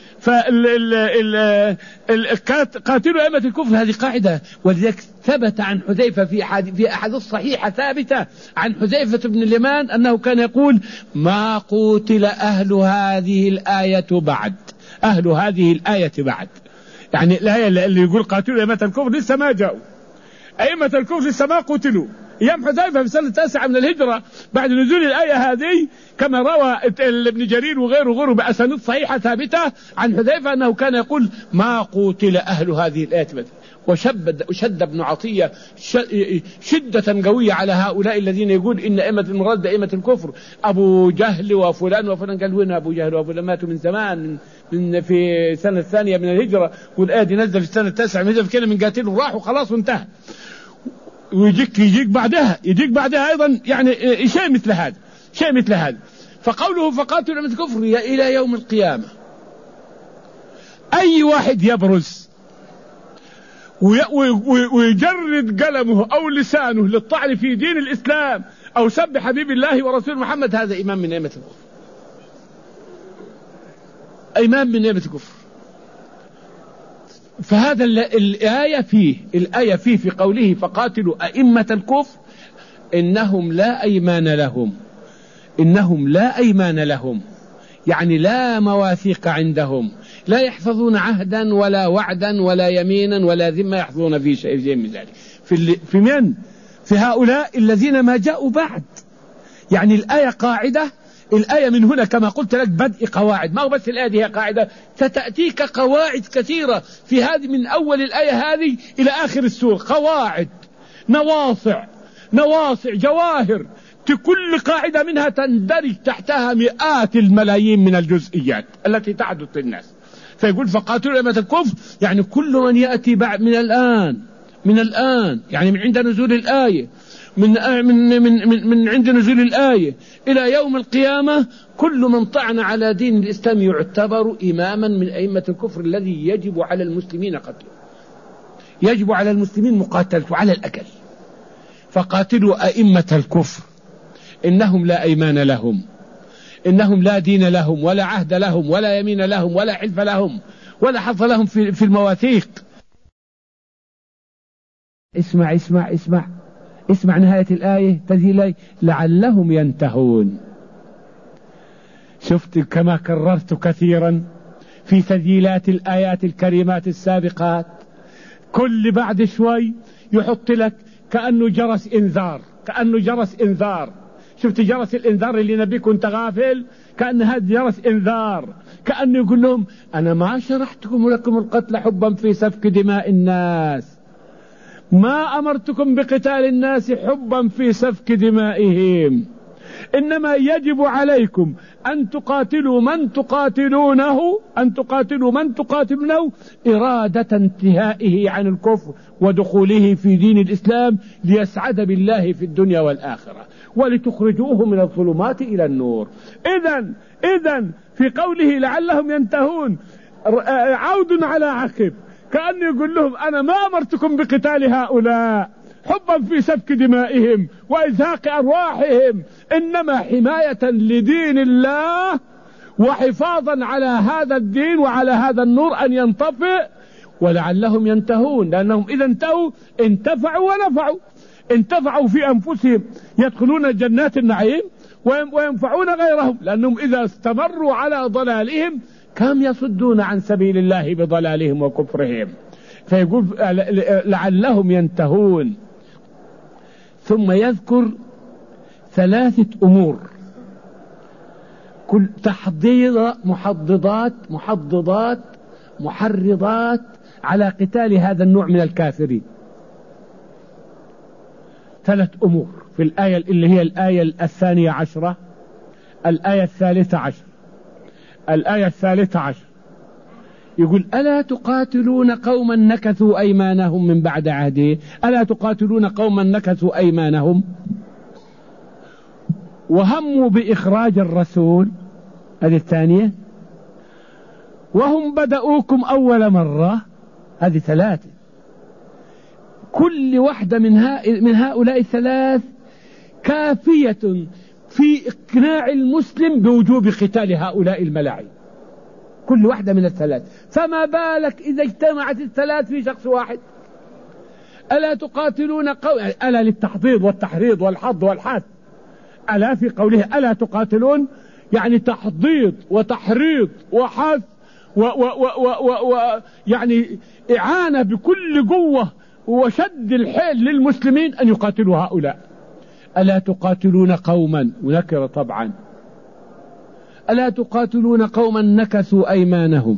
فقاتلوا أئمة الكفر هذه قاعدة، ولذلك ثبت عن حذيفة في أحد في أحاديث صحيحة ثابتة عن حذيفة بن اليمان أنه كان يقول ما قتل أهل هذه الآية بعد، أهل هذه الآية بعد، يعني الآية اللي يقول قاتلوا أئمة الكفر لسه ما جاءوا، أئمة الكفر لسه ما قتلوا. أيام حذيفة في السنة التاسعة من الهجرة بعد نزول الآية هذه، كما روى ابن جرير وغيره وغيره بأسانيد صحيحة ثابتة عن حذيفة أنه كان يقول ما قتل أهل هذه الآية. وشد وشد ابن عطية شدة قوية على هؤلاء الذين يقول إن أئمة المراد بأئمة الكفر أبو جهل وفلان وفلان. قال وين أبو جهل وفلان؟ ماتوا من زمان من في السنة الثانية من الهجرة، والآية دي نزل في السنة التاسعة من الهجرة، كنا من قاتلوا راحوا خلاص وانتهى. ويجيك يجيك بعدها يجيك بعدها أيضا يعني شيء مثل هذا شيء مثل هذا فقوله فقاتلوا أئمة الكفر إلى يوم القيامة. أي واحد يبرز ويجرد قلمه أو لسانه للطعن في دين الإسلام أو سب حبيب الله ورسول محمد، هذا إمام من أئمة الكفر، إمام من أئمة الكفر. فهذا الآية فيه الآية فيه في قوله فقاتلوا أئمة الكفر إنهم لا أيمان لهم، إنهم لا أيمان لهم، يعني لا مواثيق عندهم، لا يحفظون عهدا ولا وعدا ولا يمينا ولا ذمة يحفظون في شيء من ذلك. في, في من؟ في هؤلاء الذين ما جاءوا بعد. يعني الآية قاعدة، الآية من هنا كما قلت لك بدء قواعد، ما هو بس الآية دي هي قاعدة، ستأتيك قواعد كثيرة في هذه من أول الآية هذه إلى آخر السورة، قواعد نواصع نواصع جواهر، كل قاعدة منها تندرج تحتها مئات الملايين من الجزئيات التي تحدث للناس. فيقول فقاتلوا أئمة الكفر، يعني كل من يأتي بعد من الآن من الآن يعني من عند نزول الآية، من من من من, من عند نزول الآية إلى يوم القيامة، كل من طعن على دين الإسلام يعتبر إماما من أئمة الكفر الذي يجب على المسلمين قتله، يجب على المسلمين مقاتلته على الأقل. فقاتلوا أئمة الكفر إنهم لا أيمان لهم، إنهم لا دين لهم ولا عهد لهم ولا يمين لهم ولا حلف لهم ولا حظ لهم في, في المواثيق. اسمع اسمع اسمع اسمع نهاية الآية تذيلي لعلهم ينتهون. شفت كما كررت كثيرا في تذيلات الآيات الكريمات السابقات، كل بعد شوي يحط لك كأنه جرس إنذار، كأنه جرس إنذار. شفت جرس الإنذار اللي نبي كنت غافل؟ كأن هذا جرس إنذار، كأنه يقول لهم أنا ما شرحتكم لكم القتل حبا في سفك دماء الناس، ما أمرتكم بقتال الناس حبا في سفك دمائهم، إنما يجب عليكم أن تقاتلوا من تقاتلونه أن تقاتلوا من تقاتلونه إرادة انتهائه عن الكفر ودخوله في دين الإسلام ليسعد بالله في الدنيا والآخرة ولتخرجوه من الظلمات إلى النور. إذن إذن في قوله لعلهم ينتهون عود على عقب، كأنه يقول لهم أنا ما أمرتكم بقتال هؤلاء حبا في سفك دمائهم وإزهاق أرواحهم، إنما حماية لدين الله وحفاظا على هذا الدين وعلى هذا النور أن ينطفئ، ولعلهم ينتهون، لأنهم إذا انتهوا انتفعوا ونفعوا، انتفعوا في أنفسهم يدخلون جنات النعيم وينفعون غيرهم، لأنهم إذا استمروا على ضلالهم كم يصدون عن سبيل الله بضلالهم وكفرهم. فيقول لعلهم ينتهون. ثم يذكر ثلاثة أمور كل تحضيض محضضات محضضات محرضات على قتال هذا النوع من الكافرين. ثلاث أمور في الآية اللي هي الآية الثانية عشرة، الآية الثالثة عشر، الآية الثالثة عشر، يقول ألا تقاتلون قوما نكثوا أيمانهم من بعد عهده، ألا تقاتلون قوما نكثوا أيمانهم وهموا بإخراج الرسول، هذه الثانية، وهم بدأوكم أول مرة، هذه ثلاثة. كل واحدة من, من هؤلاء الثلاث كافية في إقناع المسلم بوجوب قتال هؤلاء الملاعين، كل واحدة من الثلاث. فما بالك إذا اجتمعت الثلاث في شخص واحد؟ ألا تقاتلون قوم، ألا للتحضيض والتحريض والحض والحث، ألا في قوله ألا تقاتلون يعني تحضيض وتحريض وحث و و و و و يعني إعانة بكل قوة وشد الحيل للمسلمين أن يقاتلوا هؤلاء. ألا تقاتلون قوما، ونكر طبعا، ألا تقاتلون قوما نكثوا أيمانهم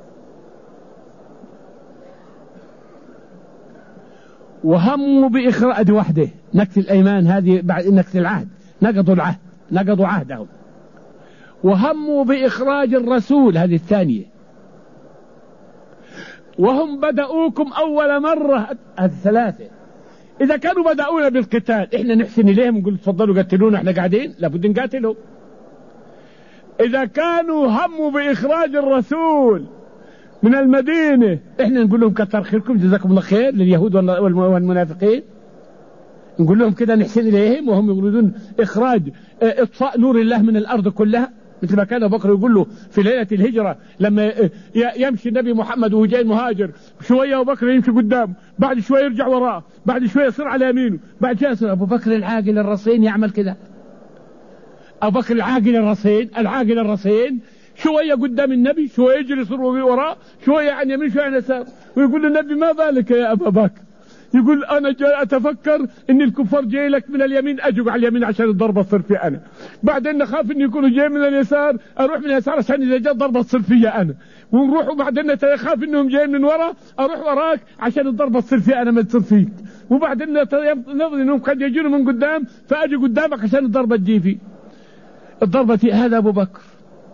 وهموا بإخراج وحده، نكث الأيمان هذه بعد نكث العهد، نقضوا العهد، نقضوا عهدهم، وهموا بإخراج الرسول، هذه الثانية، وهم بدأوكم أول مرة، هذه ثلاثة. إذا كانوا بدأونا بالقتال إحنا نحسن إليهم نقول تفضلوا قتلونا إحنا قاعدين، لابد نقاتلهم. إذا كانوا هموا بإخراج الرسول من المدينة، إحنا نقول لهم كتر خيركم جزاكم الله خير لليهود والمنافقين، نقول لهم كده نحسن إليهم وهم يريدون إخراج إطفاء نور الله من الأرض كلها، مثل ما كان أبو بكر يقول له في ليلة الهجرة لما يمشي النبي محمد وهو جاي مهاجر، شوية أبو بكر يمشي قدام، بعد شوية يرجع وراه، بعد شوية يصير على يمينه، بعد شوية يصير. أبو بكر العاقل الرصين يعمل كده، أبو بكر العاقل الرصين العاقل الرصين شوية قدام النبي، شوية يجري يصير وراه، شوية عن يمين شوية عن يسار، ويقول للنبي ما بالك يا أبا بكر؟ يقول أنا جاي أتفكر إن الكفار جاي لك من اليمين، أجب على اليمين عشان الضربة تصير في أنا، بعدين أخاف إن يكونوا جاي من اليسار، أروح من اليسار عشان إذا جاء الضربة تصير في أنا، ونروح وبعدين أخاف إنهم جاي من ورا، أروح وراك عشان الضربة تصير في أنا ما تصير فيك، وبعدين نظن إنهم قد يجون من قدام فأجي قدامك عشان الضربة تجي في الضربة. هذا أبو بكر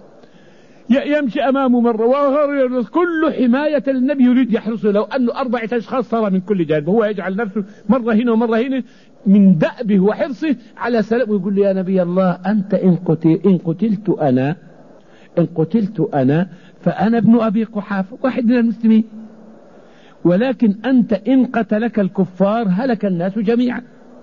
يمشي أمامه مرة وهو كل حماية للنبي يريد يحرسه، لو أنه أربعة أشخاص صار من كل جانب، هو يجعل نفسه مرة هنا ومرة هنا من دأبه وحرصه على سلام، ويقول لي يا نبي الله أنت إن, قتل إن قتلت أنا إن قتلت أنا فأنا ابن أبي قحافة واحد من المسلمين، ولكن أنت إن قتلك الكفار هلك الناس جميعا،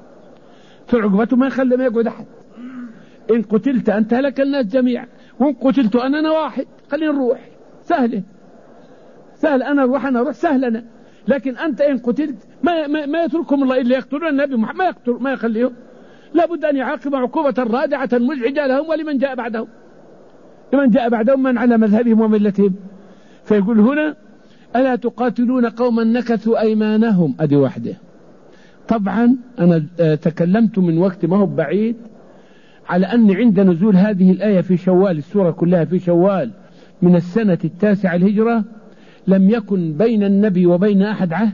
فعقبته ما يخلي ما يقعد أحد، إن قتلت أنت هلك الناس جميعا، وإن قتلت أنا أنا واحد، خلينا نروح سهلة سهل، أنا أروح أنا أروح سهلنا، لكن أنت إن قتلت ما, ما, ما يتركهم الله إلا يقتلون النبي محمد، ما يقتل ما يخليهم، لابد أن يعاقب عقوبة رادعة مزعجة لهم ولمن جاء بعدهم، لمن جاء بعدهم من على مذهبهم وملتهم. فيقول هنا ألا تقاتلون قوما نكثوا أيمانهم، أدي وحده. طبعا أنا تكلمت من وقت ما هو بعيد على أن عند نزول هذه الآية في شوال، السورة كلها في شوال من السنة التاسعة الهجرة، لم يكن بين النبي وبين أحد عهد،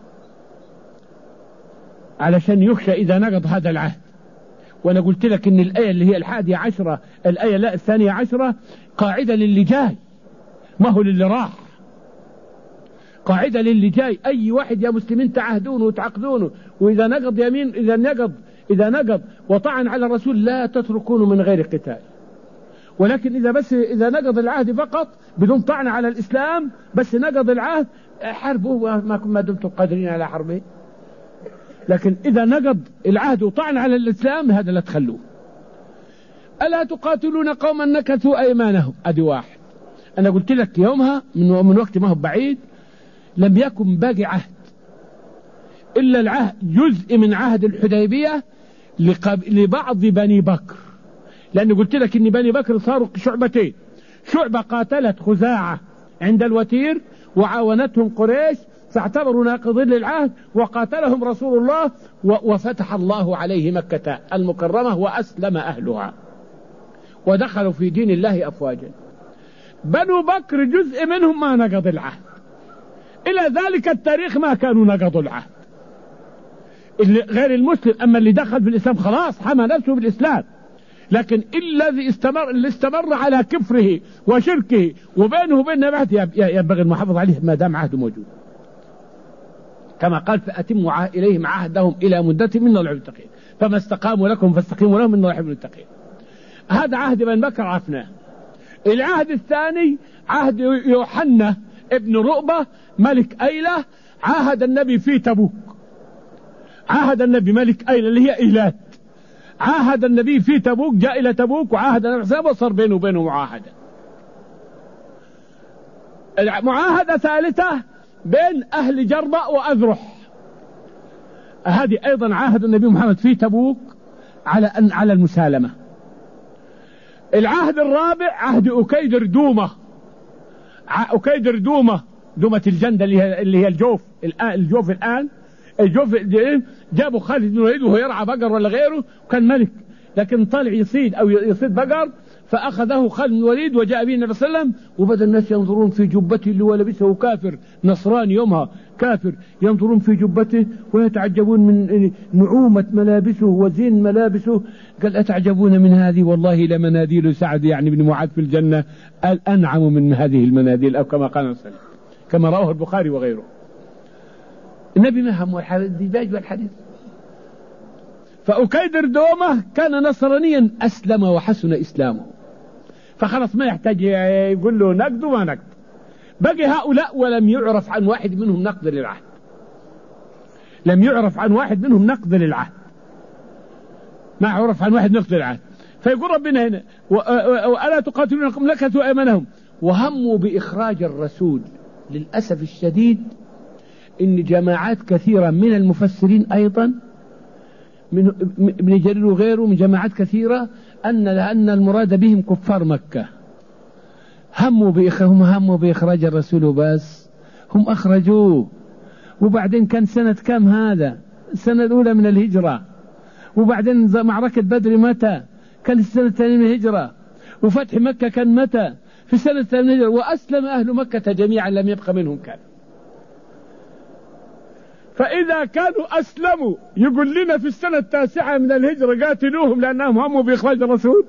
علشان يخشى إذا نقض هذا العهد. وأنا قلت لك إن الآية اللي هي الحادية عشرة، الآية لا الثانية عشرة، قاعدة للي جاي ما هو للي راح، قاعدة للي جاي. أي واحد يا مسلمين تعهدونه وتعقدونه، وإذا نقض يمين إذا نقض إذا نقض وطعن على الرسول لا تتركونه من غير قتال، ولكن إذا بس إذا نقض العهد فقط بدون طعن على الإسلام، بس نقض العهد حربه ما دمتم قادرين على حربه، لكن إذا نقض العهد وطعن على الإسلام هذا لا تخلوه. ألا تقاتلون قوما نكثوا أيمانهم، أدي واحد. أنا قلت لك يومها من, من وقت ما هو بعيد لم يكن باقي عهد إلا العهد جزء من عهد الحديبية لبعض بني بكر، لأنه قلت لك إن بني بكر صاروا شعبتين، شعبة قاتلت خزاعة عند الوتير وعاونتهم قريش فاعتبروا ناقضين للعهد وقاتلهم رسول الله، وفتح الله عليه مكة المكرمة وأسلم أهلها ودخلوا في دين الله أفواجا. بنو بكر جزء منهم ما نقض العهد، إلى ذلك التاريخ ما كانوا نقضوا العهد، اللي غير المسلم. أما اللي دخل في الإسلام خلاص حمى نفسه بالإسلام، لكن الذي استمر اللي استمر على كفره وشركه وبينه وبين عهد ينبغي المحافظة عليه ما دام عهده موجود، كما قال فأتموا إليهم عهدهم إلى مدتهم من الله المتقين، فما استقاموا لكم فاستقيموا لهم من الله المتقين. هذا عهد بن بكر عرفناه. العهد الثاني عهد يوحنا ابن رؤبة ملك أيلة، عاهد النبي في تبوك، عاهد النبي ملك أيلة اللي هي إيلات، عاهد النبي في تبوك، جاء إلى تبوك وعاهد النبي حسابه وصار بينه وبينه معاهدة. معاهدة ثالثة بين أهل جربة وأذرح، هذه أيضا عاهد النبي محمد في تبوك على أن على المسالمة. العهد الرابع عهد أكيدر دومة، أكيدر دومة دومة الجندة اللي هي اللي هي الجوف الآن، الجوف الآن الجوف جابوا خالد بن الوليد وهو يرعى بقر ولا غيره، وكان ملك لكن طلع يصيد أو يصيد بقر، فأخذه خالد بن الوليد وجاء به النبي صلى الله عليه وسلم، وبدأ الناس ينظرون في جبته اللي هو لبسه، كافر نصراني يومها كافر، ينظرون في جبته ويتعجبون من نعومة ملابسه وزين ملابسه. قال أتعجبون من هذه؟ والله لمناديل سعد يعني بن معاذ في الجنة الأنعم من هذه المناديل، أو كما قال النبي كما رواه البخاري وغيره. النبي ما هم الديباج والحديث. فأكيدر دومة كان نصرانيا أسلم وحسن إسلامه، فخلص ما يحتاج يقول له نقد وما نقد. بقي هؤلاء ولم يعرف عن واحد منهم نقد للعهد، لم يعرف عن واحد منهم نقد للعهد، ما عرف عن واحد نقد للعهد. فيقول ربنا هنا وألا تقاتلون قوم نكثوا أيمانهم وهموا بإخراج الرسول. للأسف الشديد إن جماعات كثيرة من المفسرين أيضا من ابن جرير وغيره من جماعات كثيرة أن أن المراد بهم كفار مكة. هموا بإخراج هم هموا بإخراج الرسول وبس، هم أخرجوه. وبعدين كان سنة كم هذا؟ السنة الأولى من الهجرة. وبعدين معركة بدر متى؟ كان السنة الثانية من الهجرة. وفتح مكة كان متى؟ في السنة الثانية من الهجرة. وأسلم أهل مكة جميعا لم يبق منهم كان. فإذا كانوا أسلموا يقول لنا في السنة التاسعة من الهجرة قاتلوهم لأنهم هموا بإخراج الرسول.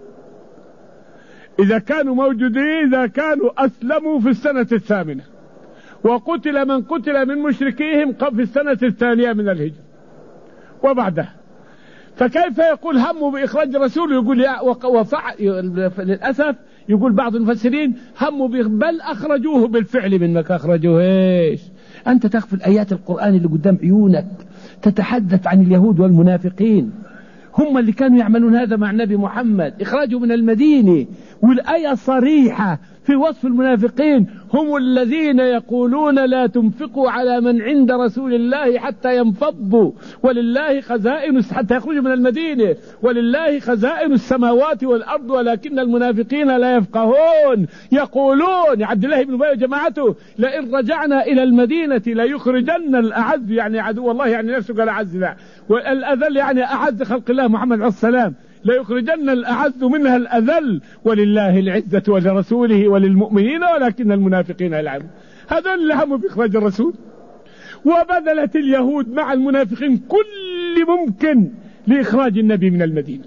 إذا كانوا موجودين، إذا كانوا أسلموا في السنة الثامنة وقتل من قتل من مشركيهم في السنة الثانية من الهجرة وبعدها، فكيف يقول هموا بإخراج الرسول؟ يقول يا وفع للأسف يقول بعض المفسرين هموا بل أخرجوه بالفعل من مكة. أخرجوه إيش؟ أنت تغفل آيات القرآن اللي قدام عيونك تتحدث عن اليهود والمنافقين، هم اللي كانوا يعملون هذا مع النبي محمد، إخراجه من المدينة. والآية صريحة في وصف المنافقين، هم الذين يقولون لا تنفقوا على من عند رسول الله حتى ينفضوا ولله خزائن حتى يخرجوا من المدينة ولله خزائن السماوات والأرض ولكن المنافقين لا يفقهون. يقولون عبد الله بن أبي وجماعته لئن رجعنا إلى المدينة ليخرجن الأعز، يعني عدو الله يعني نفسه قال أعز، لا والأذل يعني أعز خلق الله محمد عليه السلام، لا يخرجن الأعز منها الأذل ولله العزة ولرسوله وللمؤمنين ولكن المنافقين يلعبون. هذول اللي هموا بإخراج الرسول. وبذلت اليهود مع المنافقين كل ممكن لإخراج النبي من المدينة،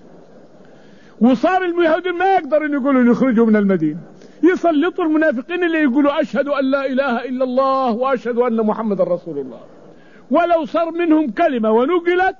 وصار اليهود ما يقدرون يقولوا يخرجوا من المدينة، يسلطوا المنافقين اللي يقولوا أشهد أن لا إله إلا الله وأشهد أن محمد رسول الله. ولو صار منهم كلمة ونقلت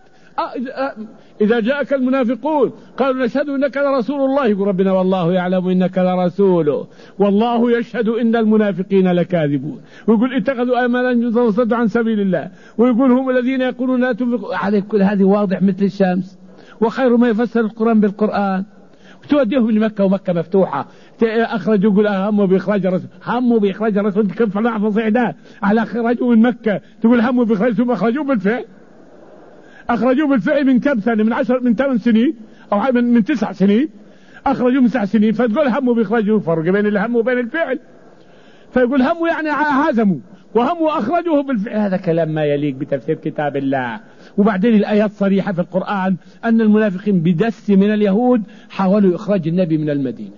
إذا جاءك المنافقون قالوا نشهد إنك لرسول الله، يقول ربنا والله يعلم إنك لرسوله والله يشهد إن المنافقين لكاذبون. ويقول اتخذوا أيمانهم وصدوا عن سبيل الله، ويقول هم الذين يقولون لا تنفقوا عليك. كل هذه واضح مثل الشمس، وخير ما يفسر القرآن بالقرآن. وتوديهم لمكة ومكة مفتوحة. أخرجوا يقول هموا بإخراج الرسول، هموا بإخراج الرسول كم فلاح فصيح ده على أخرجوا من مكة، تقول هموا بإخراج، ثم أخرجوا بالفعل. أخرجوه بالفعل من كم سنة؟ من عشر من ثمان سنين أو من, من تسع سنين. أخرجوه من تسع سنين، فتقول هموا بإخراجه، فرق بين الهم وبين الفعل. فيقول هموا يعني هزموا، وهموا أخرجوه بالفعل. هذا كلام ما يليق بتفسير كتاب الله. وبعدين الآيات صريحة في القرآن أن المنافقين بدس من اليهود حاولوا إخراج النبي من المدينة،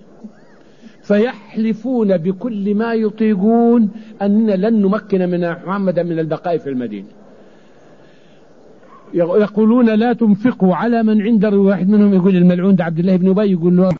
فيحلفون بكل ما يطيقون أننا لن نمكن من محمد من البقاء في المدينة. يقولون لا تنفقوا على من عند، واحد منهم يقول الملعون ده عبد الله بن أبي يقول له